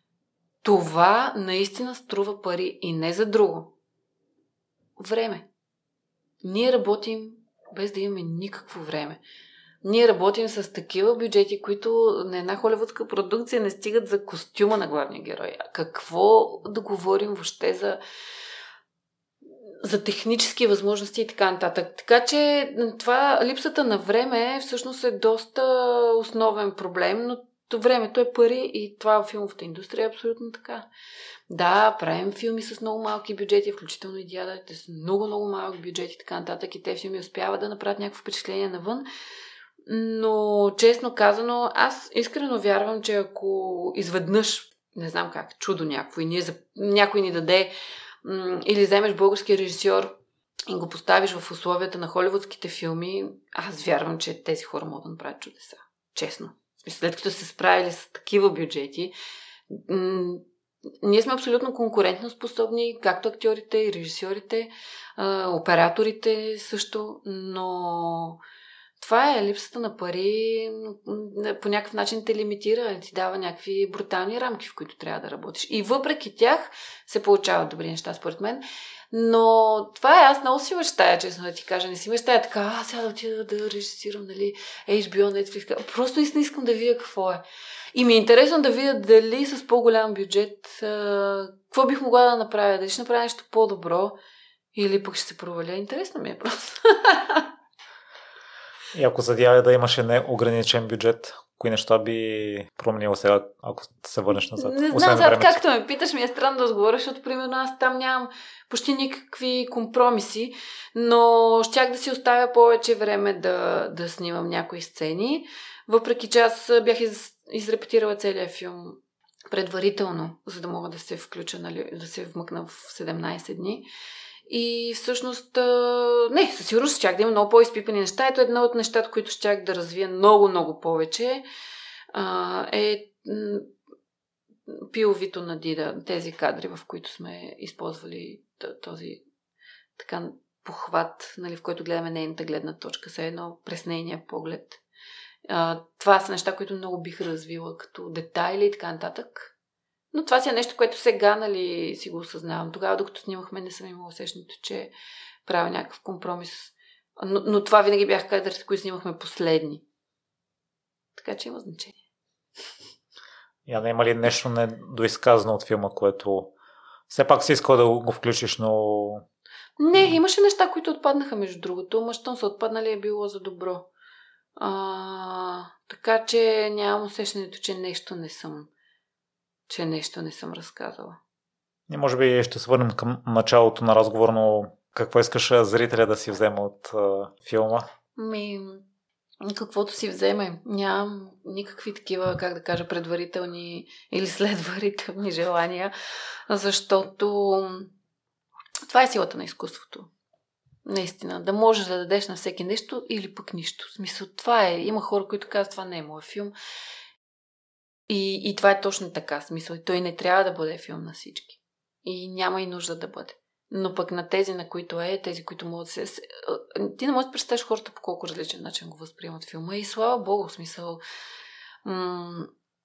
Speaker 1: това наистина струва пари и не за друго. Време. Ние работим без да имаме никакво време. Ние работим с такива бюджети, които на една холивудска продукция не стигат за костюма на главния герой. А какво да говорим въобще за, за технически възможности и така нататък. Така че това, липсата на време всъщност е доста основен проблем, но времето е пари и това в филмовата индустрия е абсолютно така. Да, правим филми с много малки бюджети, включително и Диада, те са много-много малък бюджет и така нататък и те филми успяват да направят някакво впечатление навън. Но, честно казано, аз искрено вярвам, че ако изведнъж, не знам как, чудо някакво и ние, някой ни даде м- или вземеш български режисьор и го поставиш в условията на холивудските филми, аз вярвам, че тези хора могат да направят чудеса. Честно. След като се справили с такива бюджети, м- ние сме абсолютно конкурентно способни, както актьорите и режисьорите, а, операторите също, но това е липсата на пари, по някакъв начин те лимитира, ти дава някакви брутални рамки, в които трябва да работиш. И въпреки тях се получават добри неща, според мен. Но това е, аз много си мечтая, честно да ти кажа. Не си мечтая така, а сега да отида да режисирам, нали, Ейч Би О, Netflix. Просто наистина искам да видя какво е. И ми е интересно да видя дали с по-голям бюджет какво бих могла да направя. Дали ще направя нещо по-добро или пък ще се проваля. Интересно ми е просто.
Speaker 2: И ако за Диада да имаше неограничен бюджет, кои неща би променила сега, ако се върнеш назад?
Speaker 1: Не знам, сега както ме питаш, ми е странно да отговоря, защото примерно аз там нямам почти никакви компромиси, но щях да си оставя повече време да, да снимам някои сцени, въпреки че аз бях из, изрепетирала целия филм предварително, за да мога да се включа, нали, да се вмъкна в седемнайсет дни. И всъщност, не, със сигурност щях да има много по-изпипани неща. Ето едно от нещата, които щях да развия много-много повече, е пиловито на Дида, тези кадри, в които сме използвали този така похват, нали, в който гледаме нейната гледна точка, все едно през нейния поглед. Това са неща, които много бих развила като детайли и така нататък. Но това си е нещо, което сега, нали, си го осъзнавам. Тогава, докато снимахме, не съм имала усещането, че правя някакъв компромис. Но, но това винаги бях кадрите, които снимахме последни. Така че има значение.
Speaker 2: Яна, има ли нещо недоизказано от филма, което все пак си искал да го включиш, но...
Speaker 1: Не, имаше неща, които отпаднаха, между другото. Ма щом са отпаднали, е било за добро. А, така че нямам усещането, че нещо не съм че нещо не съм разказала.
Speaker 2: И може би ще се върнем към началото на разговор, но какво искаш зрителя да си вземе от а, филма?
Speaker 1: Ми, каквото си вземе. Нямам никакви такива, как да кажа, предварителни или следварителни желания, защото това е силата на изкуството. Наистина, да можеш да дадеш на всеки нещо или пък нищо. В смисъл, това е. Има хора, които казват, това не е моят филм. И, и това е точно така. В смисъл, той не трябва да бъде филм на всички. И няма и нужда да бъде. Но пък на тези, на които е, тези, които могат да се... Ти не можеш да представиш хората по колко различен начин го възприемат филма. И слава Богу, в смисъл... М-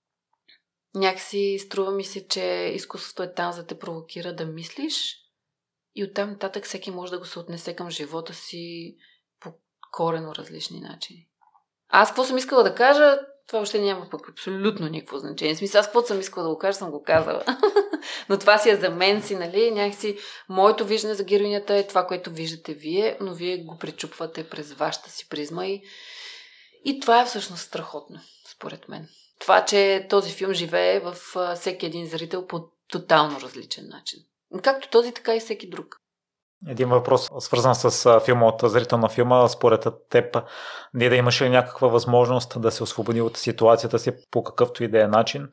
Speaker 1: някакси струва ми се, че изкуството е там за да те провокира да мислиш и оттам нататък всеки може да го се отнесе към живота си по коренно различни начини. Аз какво съм искала да кажа, това въобще няма пък абсолютно никакво значение. В смисъл, аз каквото съм искала да го кажа, съм го казала. Но това си е за мен си, нали? Някакси моето виждане за героинята е това, което виждате вие, но вие го пречупвате през вашата си призма и, и това е всъщност страхотно, според мен. Това, че този филм живее в всеки един зрител по тотално различен начин. Както този, така и всеки друг.
Speaker 2: Един въпрос, свързан с филма от зрител на филма. Според теб, не да имаш ли някаква възможност да се освободи от ситуацията си по какъвто и да е начин?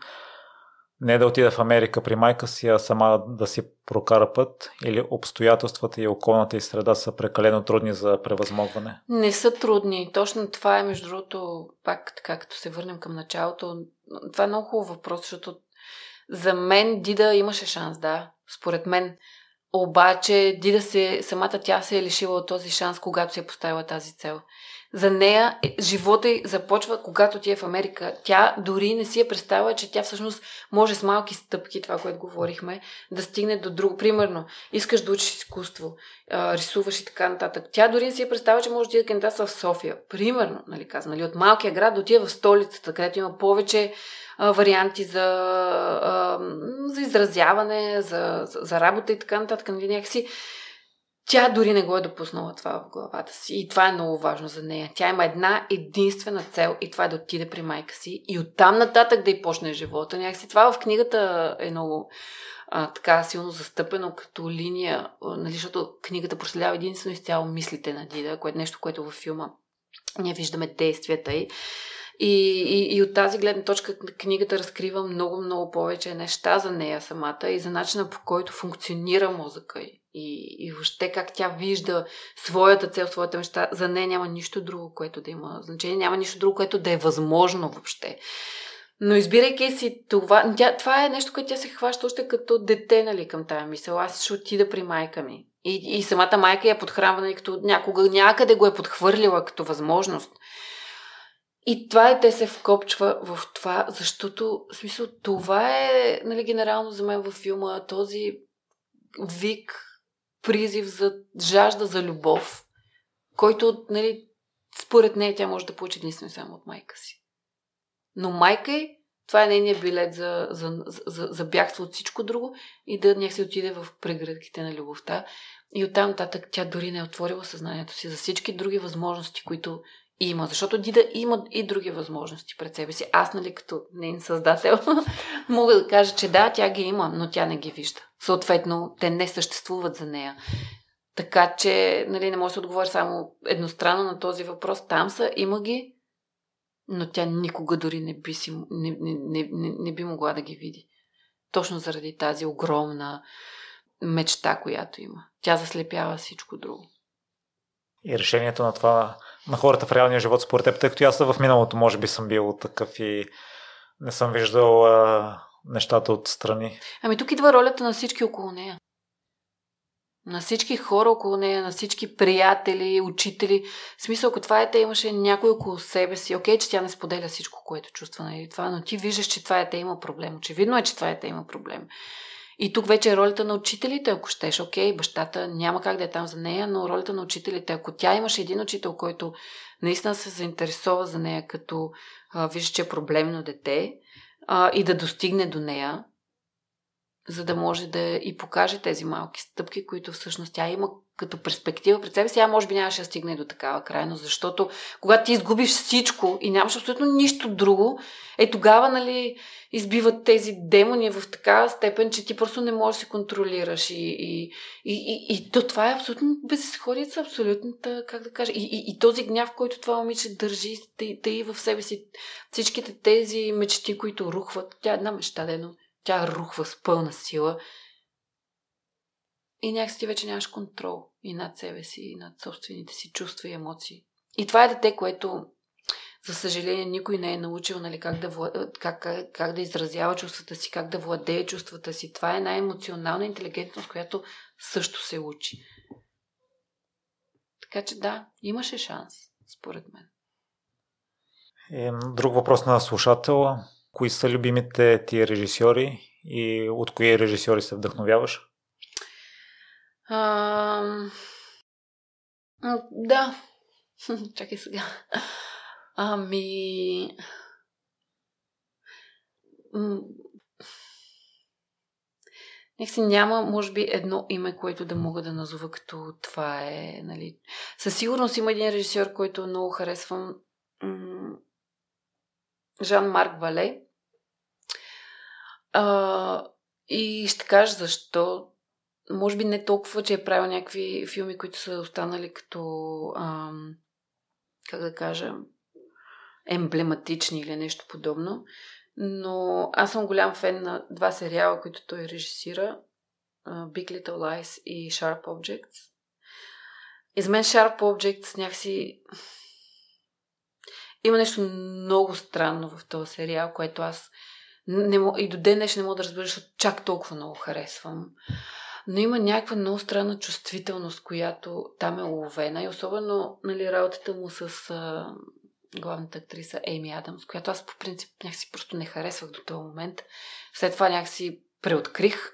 Speaker 2: Не да отида в Америка при майка си, а сама да си прокара път? Или обстоятелствата и околната и среда са прекалено трудни за превъзмогване?
Speaker 1: Не са трудни. Точно това е, между другото, пак така, като се върнем към началото. Това е много хубав въпрос, защото за мен Дида имаше шанс, да, според мен. Обаче Дида се, самата тя се е лишила от този шанс, когато си е поставила тази цел. За нея живота й започва, когато ти е в Америка. Тя дори не си е представила, че тя всъщност може с малки стъпки, това, което говорихме, да стигне до друго. Примерно, искаш да учиш изкуство, рисуваш и така нататък. Тя дори не си е представила, че може да кандидатства в София. Примерно, нали казвам, нали, от малкия град да отиде в столицата, където има повече а, варианти за, а, за изразяване, за, за, за работа и така нататък. Нали, някакси тя дори не го е допуснала това в главата си. И това е много важно за нея. Тя има една единствена цел и това е да отиде при майка си и оттам нататък да й почне живота. Някакси това в книгата е много а, така силно застъпено като линия, нали, защото книгата проследява единствено изцяло мислите на Дида, което нещо, което във филма ние виждаме действията й. И, и, и от тази гледна точка книгата разкрива много-много повече неща за нея самата и за начина, по който функционира мозъка й. И, и въобще как тя вижда своята цел, своята мечта. За нея няма нищо друго, което да има значение. Няма нищо друго, което да е възможно въобще. Но избирайки си това, тя, това е нещо, което тя се хваща още като дете, нали, към тая мисъл. Аз ще отида при майка ми. И, и самата майка я подхранва, нали, като някога някъде го е подхвърлила като възможност. И това е, те се вкопчва в това, защото, в смисъл, това е, нали, генерално за мен във филма, този вик, призив за жажда за любов, който, нали, според нея тя може да получи единствено само от майка си. Но майка й, това е нейният билет за, за, за, за бягство от всичко друго и да някакси отиде в прегръдките на любовта. И оттам нататък тя дори не е отворила съзнанието си за всички други възможности, които има. Защото Дида има и други възможности пред себе си. Аз, нали, като нейн създател, мога да кажа, че да, тя ги има, но тя не ги вижда. Съответно, те не съществуват за нея. Така че, нали, не може да се отговори само едностранно на този въпрос. Там са, има ги, но тя никога дори не би, си, не, не, не, не, не би могла да ги види. Точно заради тази огромна мечта, която има. Тя заслепява всичко друго.
Speaker 2: И решението на това на хората в реалния живот, според теб, тъй като аз в миналото може би съм бил такъв и не съм виждал а, нещата отстрани.
Speaker 1: Ами тук идва ролята на всички около нея. На всички хора около нея, на всички приятели, учители. В смисъл, ако това е те, имаше някой около себе си. Окей, че тя не споделя всичко, което чувства, нали, това, но ти виждаш, че това е те има проблем. Очевидно е, че това е те има проблем. И тук вече е ролята на учителите, ако щеш. Окей, бащата няма как да е там за нея, но ролята на учителите, ако тя имаше един учител, който наистина се заинтересова за нея, като а, вижда, че е проблемно дете а, и да достигне до нея, за да може да и покаже тези малки стъпки, които всъщност тя има като перспектива пред себе си. Тя може би нямаше да стигне до такава крайност, защото когато ти изгубиш всичко и нямаш абсолютно нищо друго, е тогава, нали, избиват тези демони в такава степен, че ти просто не можеш да се контролираш. И, и, и, и, и то това е абсолютно безизходица, абсолютната, как да кажа, и, и, и този гняв, който това момиче държи, тъй в себе си всичките тези мечти, които рухват. Тя е една мечта, дено. Тя рухва с пълна сила и някакси ти вече нямаш контрол и над себе си, и над собствените си чувства и емоции. И това е дете, което, за съжаление, никой не е научил, нали, как, да влад... как, как, как да изразява чувствата си, как да владее чувствата си. Това е една емоционална интелигентност, която също се учи. Така че да, имаше шанс, според мен.
Speaker 2: Е, друг въпрос на слушател. Кои са любимите ти режисьори и от кои режисьори се вдъхновяваш?
Speaker 1: А... Да. Чакай сега. Ами... Някакси няма, може би, едно име, което да мога да назова като това е, нали... Със сигурност има един режисьор, който много харесвам. Жан-Марк Вале. А, и ще кажа защо. Може би не толкова, че е правил някакви филми, които са останали като, ам, как да кажа, емблематични или нещо подобно. Но аз съм голям фен на два сериала, които той режисира. Big Little Lies и Sharp Objects. И за мен Sharp Objects някакси... Има нещо много странно в този сериал, което аз не мог... и до ден днес не мога да разбера, защото чак толкова много харесвам. Но има някаква много странна чувствителност, която там е уловена. И особено, нали, работата му с а, главната актриса Ейми Адамс, която аз по принцип някакси просто не харесвах до този момент. След това някакси преоткрих.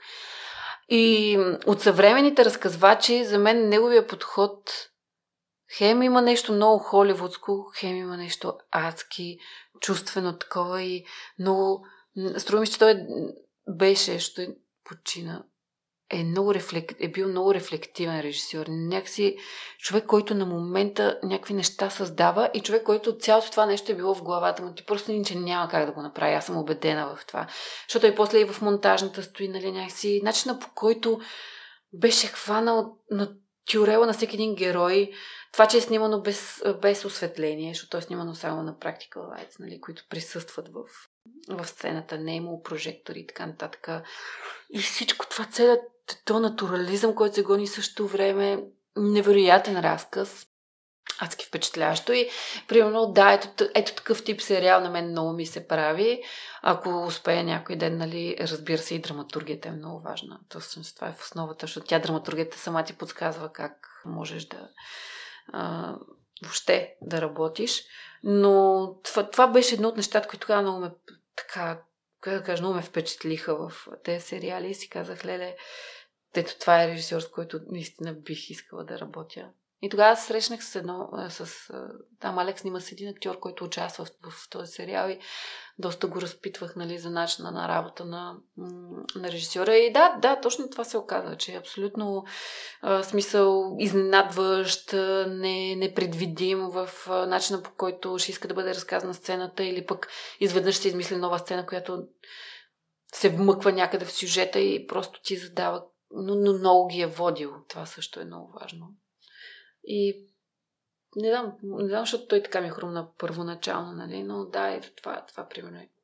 Speaker 1: И от съвременните разказвачи, за мен неговия подход хем има нещо много холивудско, хем има нещо адски, чувствено такова и много... Струва ми, че той беше, що е почина, е, много рефлек... е бил много рефлективен режисьор. Някакси човек, който на момента някакви неща създава и човек, който цялото това нещо е било в главата му. Ти просто ниче няма как да го направи. Аз съм убедена в това. Защото и после и в монтажната стои, нали, някакси начина, по който беше хванал на тюрела на всеки един герой. Това, че е снимано без, без осветление, защото е снимано само на practical lights, нали, които присъстват в, в сцената. Не е имало прожектори и така нататък. И всичко това, целият то натурализъм, който се гони също време, невероятен разказ, адски впечатляващо. И, примерно, да, ето, ето такъв тип сериал на мен много ми се прави. Ако успея някой ден, нали, разбира се, и драматургията е много важна. Тоест, това е в основата, защото тя драматургията сама ти подсказва как можеш да а, въобще да работиш. Но това, това беше едно от нещата, които тогава много ме така, как да кажа, много ме впечатлиха в тези сериали и си казах, леле, ето това е режисьор, с който наистина бих искала да работя. И тогава се срещнах с едно, с, там Алекс снима с един актьор, който участва в, в този сериал и доста го разпитвах, нали, за начина на работа на, на режисьора. И да, да, точно това се оказа, че е абсолютно а, смисъл изненадващ, не, непредвидим в а, начина, по който ще иска да бъде разказана сцената или пък изведнъж се измисли нова сцена, която се вмъква някъде в сюжета и просто ти задава, но, но много ги е водил. Това също е много важно. И не знам, не знам, защото той така ми хрумна първоначално, нали, но да, ето това, това примерно е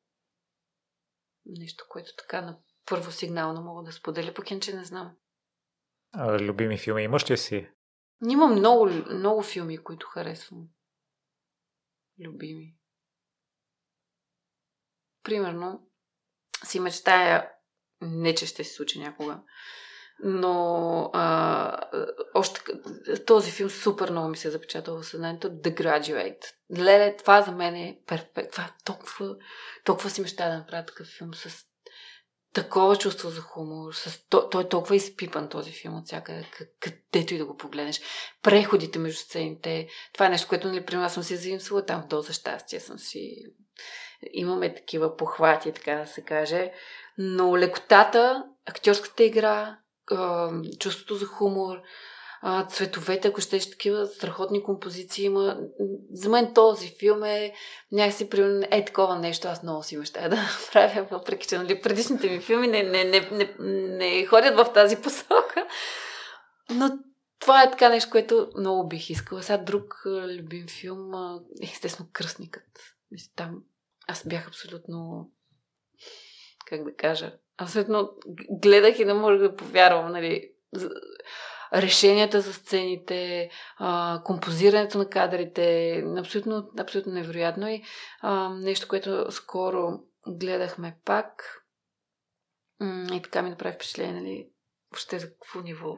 Speaker 1: нещо, което така на първо сигнално мога да споделя, пък иначе не знам.
Speaker 2: А, любими филми имаш ли си?
Speaker 1: Имам много, много филми, които харесвам. Любими. Примерно, си мечтая, не че ще се случи някога, но а, още този филм супер много ми се е запечатал в съзнанието. The Graduate. Леле, това за мен е перфект. Това е толкова, толкова си мечтая да направя такъв филм с такова чувство за хумор. С, той, той е толкова изпипан този филм от всякъде, където и да го погледнеш. Преходите между сцените. Това е нещо, което, нали, при нас съм си заимствала там в Доза щастие. Съм си... Имаме такива похвати, така да се каже. Но лекотата, актьорската игра, чувството за хумор, цветовете, ако щеш, такива страхотни композиции има. За мен този филм е някакси примерно е такова нещо, аз много си мечтая да направя, въпреки че нали, предишните ми филми не, не, не, не, не ходят в тази посока. Но това е така нещо, което много бих искала. Сега друг любим филм, естествено Кръстникът. Там аз бях абсолютно, как да кажа, абсолютно гледах и не можех да повярвам, нали, решенията за сцените, а, композирането на кадрите, абсолютно, абсолютно невероятно и а, нещо, което скоро гледахме пак и така ми направи впечатление, нали, въобще за какво ниво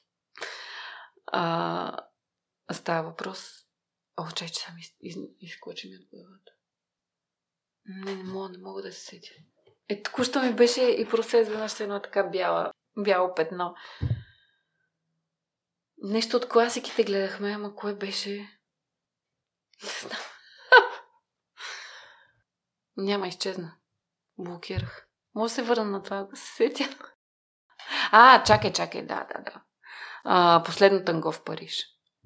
Speaker 1: а, става въпрос. О, чай, че сам из, из, изкочи ми от главата. Не, не мога, не мога да се сетя. Е, току-що ми беше и просто изведнъж с едно така бяла, бяло петно. Нещо от класиките гледахме, ама кое беше? Не знам. Няма, изчезна. Блокирах. Може да се върна на това, да се сетя. А, чакай, чакай, да, да, да. А, Последно танго в Париж.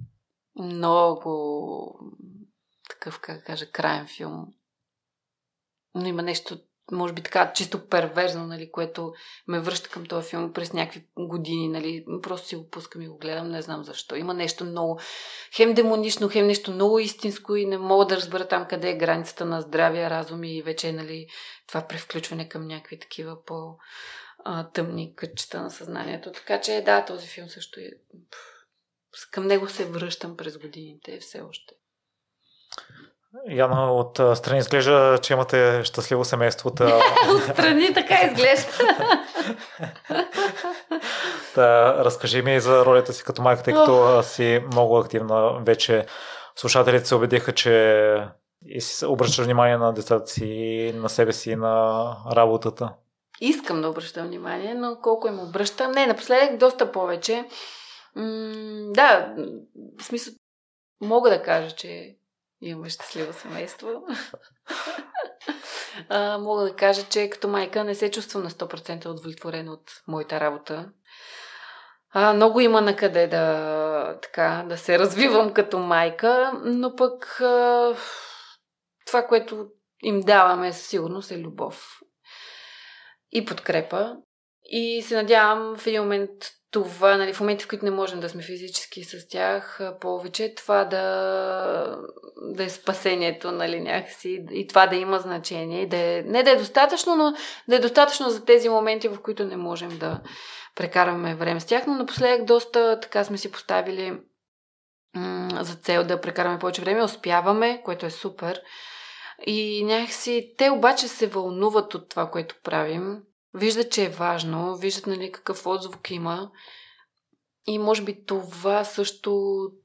Speaker 1: Много такъв, как кажа, краен филм. Но има нещо, може би така, чисто перверзно, нали, което ме връща към този филм през някакви години, нали, просто си го пускам и го гледам, не знам защо. Има нещо много, хем демонично, хем нещо много истинско и не мога да разбера там къде е границата на здравия разум и вече, нали, това превключване към някакви такива по-тъмни кътчета на съзнанието. Така че, да, този филм също е... Към него се връщам през годините все още.
Speaker 2: Яна, от страни изглежда, че имате щастливо семейство.
Speaker 1: От страни така изглежда.
Speaker 2: Та, разкажи ми за ролята си като майка, тъй като си много активна вече. Слушателите се убедиха, че и си обръщаш внимание на децата си, на себе си, на работата.
Speaker 1: Искам да обръщам внимание, но колко им обръщам? Не, напоследък доста повече. М- да, в смисъл, мога да кажа, че имаме щастливо семейство. а, мога да кажа, че като майка не се чувствам на сто процента удовлетворена от моята работа. А, много има на къде да, така, да се развивам като майка, но пък а, това, което им даваме със сигурност е любов и подкрепа. И се надявам в един момент това, нали, в моменти, в които не можем да сме физически с тях повече, това да, да е спасението, нали, някакси, и това да има значение. И да е, не да е достатъчно, но да е достатъчно за тези моменти, в които не можем да прекараме време с тях. Но напоследък доста така сме си поставили м- за цел да прекараме повече време. Успяваме, което е супер. И някакси те обаче се вълнуват от това, което правим. Виждат, че е важно, виждат, нали, какъв отзвук има и може би това също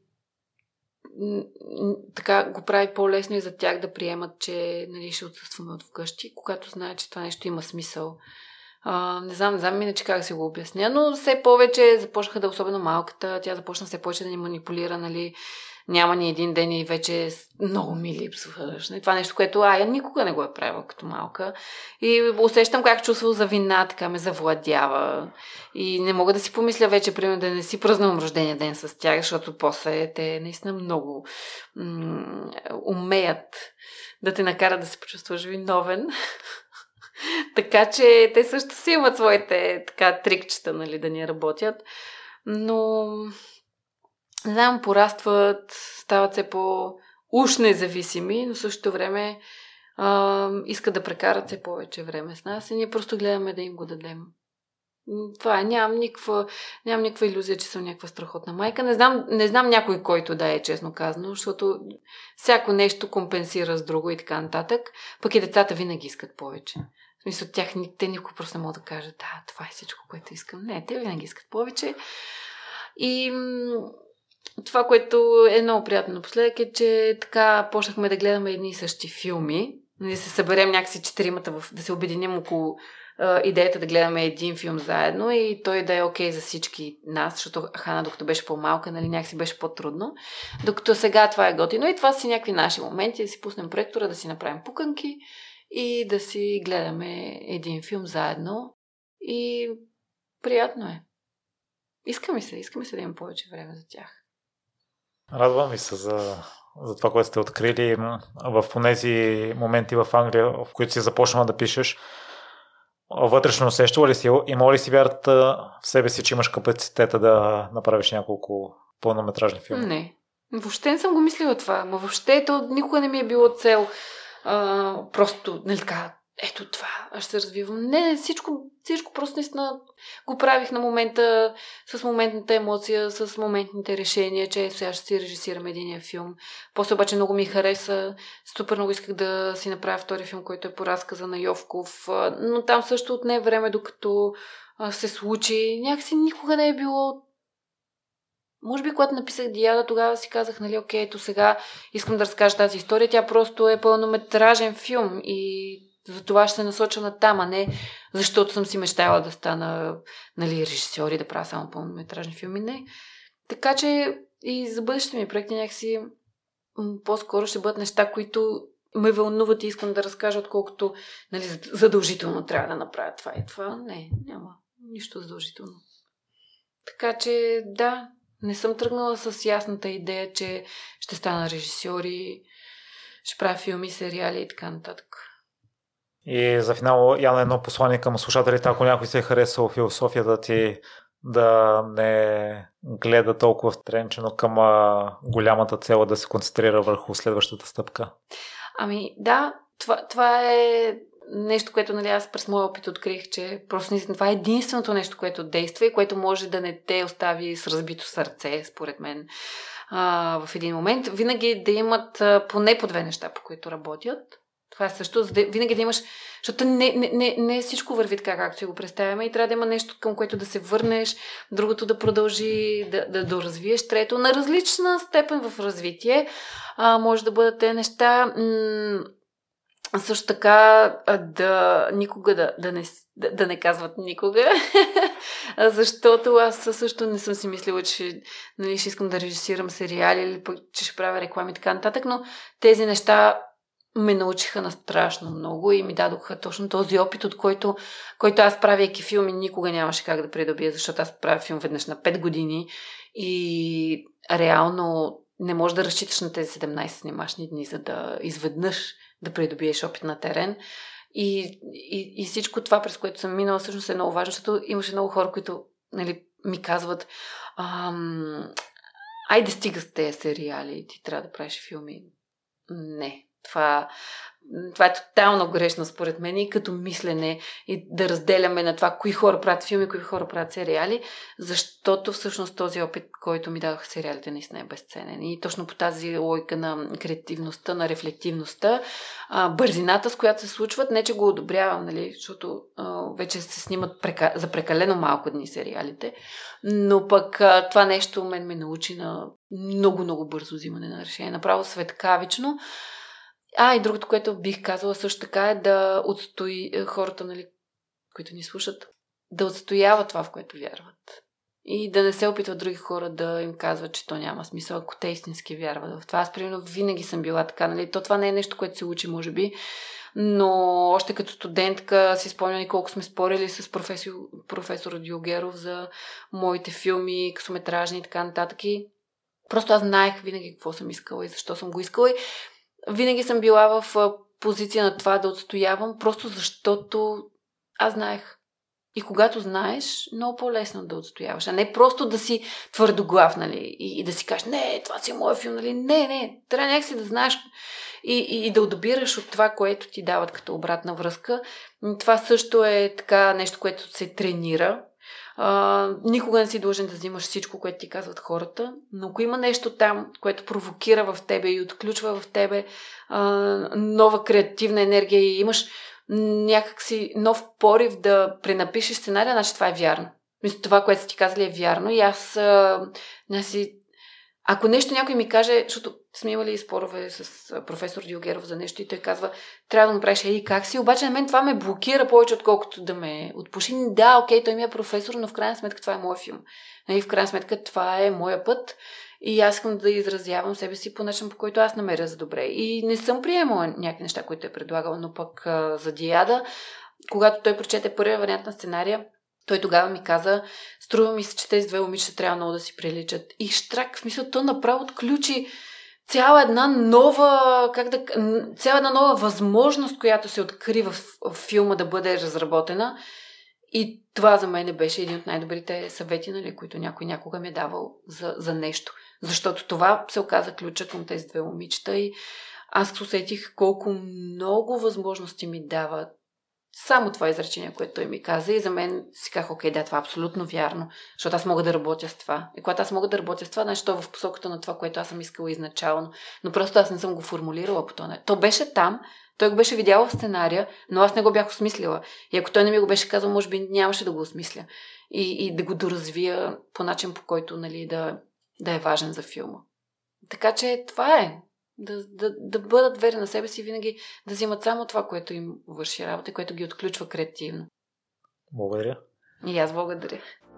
Speaker 1: така го прави по-лесно и за тях да приемат, че, нали, ще отсъстваме от вкъщи, когато знаят, че това нещо има смисъл. А, не знам, не знам иначе как да го обясня, но все повече започнаха да, особено малката, тя започна все повече да ни манипулира, нали, няма ни един ден и вече много ми липсваш. Това нещо, което Ая никога не го е правила като малка. И усещам как чувство за вина, така ме завладява. И не мога да си помисля вече, примерно, да не си празнувам рождения ден с тях, защото после те наистина много м- умеят да те накарат да се почувстваш виновен. Така че те също си имат своите така трикчета, нали, да ни работят. Но не знам, порастват, стават се по-уж независими, но в същото време а, искат да прекарат все повече време с нас и ние просто гледаме да им го дадем. Това е, нямам никаква, нямам никаква илюзия, че съм някаква страхотна майка. Не знам, не знам някой, който да е, честно казано, защото всяко нещо компенсира с друго и така нататък. Пък и децата винаги искат повече. В смисъл, тях, те никога просто не могат да кажат, да, това е всичко, което искам. Не, те винаги искат повече. И това, което е много приятно напоследък е, че така почнахме да гледаме едни и същи филми. Да се съберем някакси четиримата, в, да се обединим около е, идеята да гледаме един филм заедно и той да е окей за всички нас, защото Хана, докато беше по-малка, нали, някакси беше по-трудно. Докато сега това е готино и това си някакви наши моменти, да си пуснем проектора, да си направим пуканки и да си гледаме един филм заедно. И приятно е. Иска ми се, иска ми се да имам повече време за тях.
Speaker 2: Радвам ми се за, за това, което сте открили в тези моменти в Англия, в които си започнала да пишеш. Вътрешно усещала ли си, има ли си вярата в себе си, че имаш капацитета да направиш няколко пълнометражни филми?
Speaker 1: Не. Въобще не съм го мислила това. Ма въобще то никога не ми е било цел. А, просто, нали така, ето това, аз ще се развивам. Не, не, всичко, всичко просто наистина го правих на момента, с моментната емоция, с моментните решения, че сега ще си режисирам единия филм. После обаче много ми хареса. Супер много исках да си направя втори филм, който е по разказа на Йовков. Но там също отне време, докато се случи. Някакси никога не е било. Може би, когато написах Диада, тогава си казах, нали, окей, ето сега искам да разкажа тази история. Тя просто е пълнометражен филм и за това ще се насоча на там, а не защото съм си мечтала да стана, нали, режисьор и да правя само пълнометражни филми. Не. Така че и за бъдещите ми проекти някакси по-скоро ще бъдат неща, които ме вълнуват и искам да разкажа, отколкото, нали, задължително трябва да направя това и това. Не, няма нищо задължително. Така че, да, не съм тръгнала с ясната идея, че ще стана режисьор и ще правя филми, сериали и така нататък.
Speaker 2: И за финал, Яна, едно послание към слушателите, ако някой се е харесал философията ти, да не гледа толкова втренчено към а, голямата цел, да се концентрира върху следващата стъпка.
Speaker 1: Ами да, това, това е нещо, което, нали, аз през моя опит открих, че просто наистина това е единственото нещо, което действа и което може да не те остави с разбито сърце, според мен, а, в един момент. Винаги да имат а, поне по две неща, по които работят. Това е също, да, винаги да имаш, защото не, не, не, не всичко върви така, както си го представяме и трябва да има нещо, към което да се върнеш, другото да продължи, да, да доразвиеш, трето на различна степен в развитие. А, може да бъдат те неща, м- също така да никога да, да, не, да, да не казват никога, защото аз също не съм си мислила, че, нали, ще искам да режисирам сериали или пък, че ще правя реклами и така нататък, но тези неща ме научиха на страшно много и ми дадоха точно този опит, от който, който аз, правейки филми, никога нямаше как да придобия, защото аз правя филм веднъж на пет години и реално не можеш да разчиташ на тези седемнайсет снимачни дни, за да изведнъж да придобиеш опит на терен. И, и, и всичко това, през което съм минала, всъщност е много важно, защото имаше много хора, които, нали, ми казват: ам, айде стига с тези сериали, ти трябва да правиш филми. Не. Това, това е тотално грешно според мен и като мислене и да разделяме на това кои хора правят филми, кои хора правят сериали, защото всъщност този опит, който ми дадоха сериалите, наистина е безценен. И точно по тази логика на креативността, на рефлективността, бързината, с която се случват, не че го одобрявам, нали, защото а, вече се снимат прека... за прекалено малко дни сериалите, но пък а, това нещо мен ме научи на много-много бързо взимане на решение. Направо светкавично. А, и другото, което бих казала също така е да отстои хората, нали, които ни слушат, да отстояват това, в което вярват. И да не се опитват други хора да им казват, че то няма смисъл, ако те истински вярват в това. Аз, примерно, винаги съм била така, нали. То това не е нещо, което се учи, може би, но още като студентка си спомням и колко сме спорили с професор, професор Дюлгеров за моите филми, късометражни и така нататък. И просто аз знаех винаги какво съм искала и защо съм го искала. И винаги съм била в позиция на това да отстоявам, просто защото аз знаех. И когато знаеш, много по-лесно да отстояваш, а не просто да си твърдоглав, нали, и, и да си кажеш: не, това си е моя филм, нали, не, не, трябва някакси да знаеш и, и, и да одобираш от това, което ти дават като обратна връзка. Това също е така нещо, което се тренира. Uh, никога не си длъжен да взимаш всичко, което ти казват хората, но ако има нещо там, което провокира в тебе и отключва в тебе uh, нова креативна енергия и имаш някакси нов порив да пренапишеш сценария, значи това е вярно. Мисля, това, което са ти казали, е вярно и аз uh, не си... Ако нещо някой ми каже, защото сме имали спорове с професор Дюлгеров за нещо и той казва: трябва да направиш еди как си, обаче на мен това ме блокира повече, отколкото да ме отпуши. Да, окей, той ми е професор, но в крайна сметка това е моя филм. И в крайна сметка това е моя път и аз искам да изразявам себе си по начин, по който аз намеря за добре. И не съм приемала някакви неща, които е предлагал, но пък а, за Диада, когато той прочете първия вариант на сценария, той тогава ми каза, струва ми се, че тези две момичета трябва много да си приличат. И штрак, в смисъл, то направо отключи цяла една нова, как да, цяла една нова възможност, която се открива в, в филма да бъде разработена. И това за мен беше един от най-добрите съвети, нали, които някой някога ми е давал за, за нещо. Защото това се оказа ключа към тези две момичета и аз усетих колко много възможности ми дава само това изречение, което той ми каза, и за мен си казах, окей, да, това е абсолютно вярно, защото аз мога да работя с това. И когато аз мога да работя с това, значи то е в посоката на това, което аз съм искала изначално. Но просто аз не съм го формулирала по това. То беше там, той го беше видял в сценария, но аз не го бях осмислила. И ако той не ми го беше казал, може би нямаше да го осмисля. И, и да го доразвия по начин, по който, нали, да, да е важен за филма. Така че това е. Да, да, да бъдат верни на себе си, винаги да взимат само това, което им върши работа, което ги отключва креативно.
Speaker 2: Благодаря.
Speaker 1: И аз благодаря.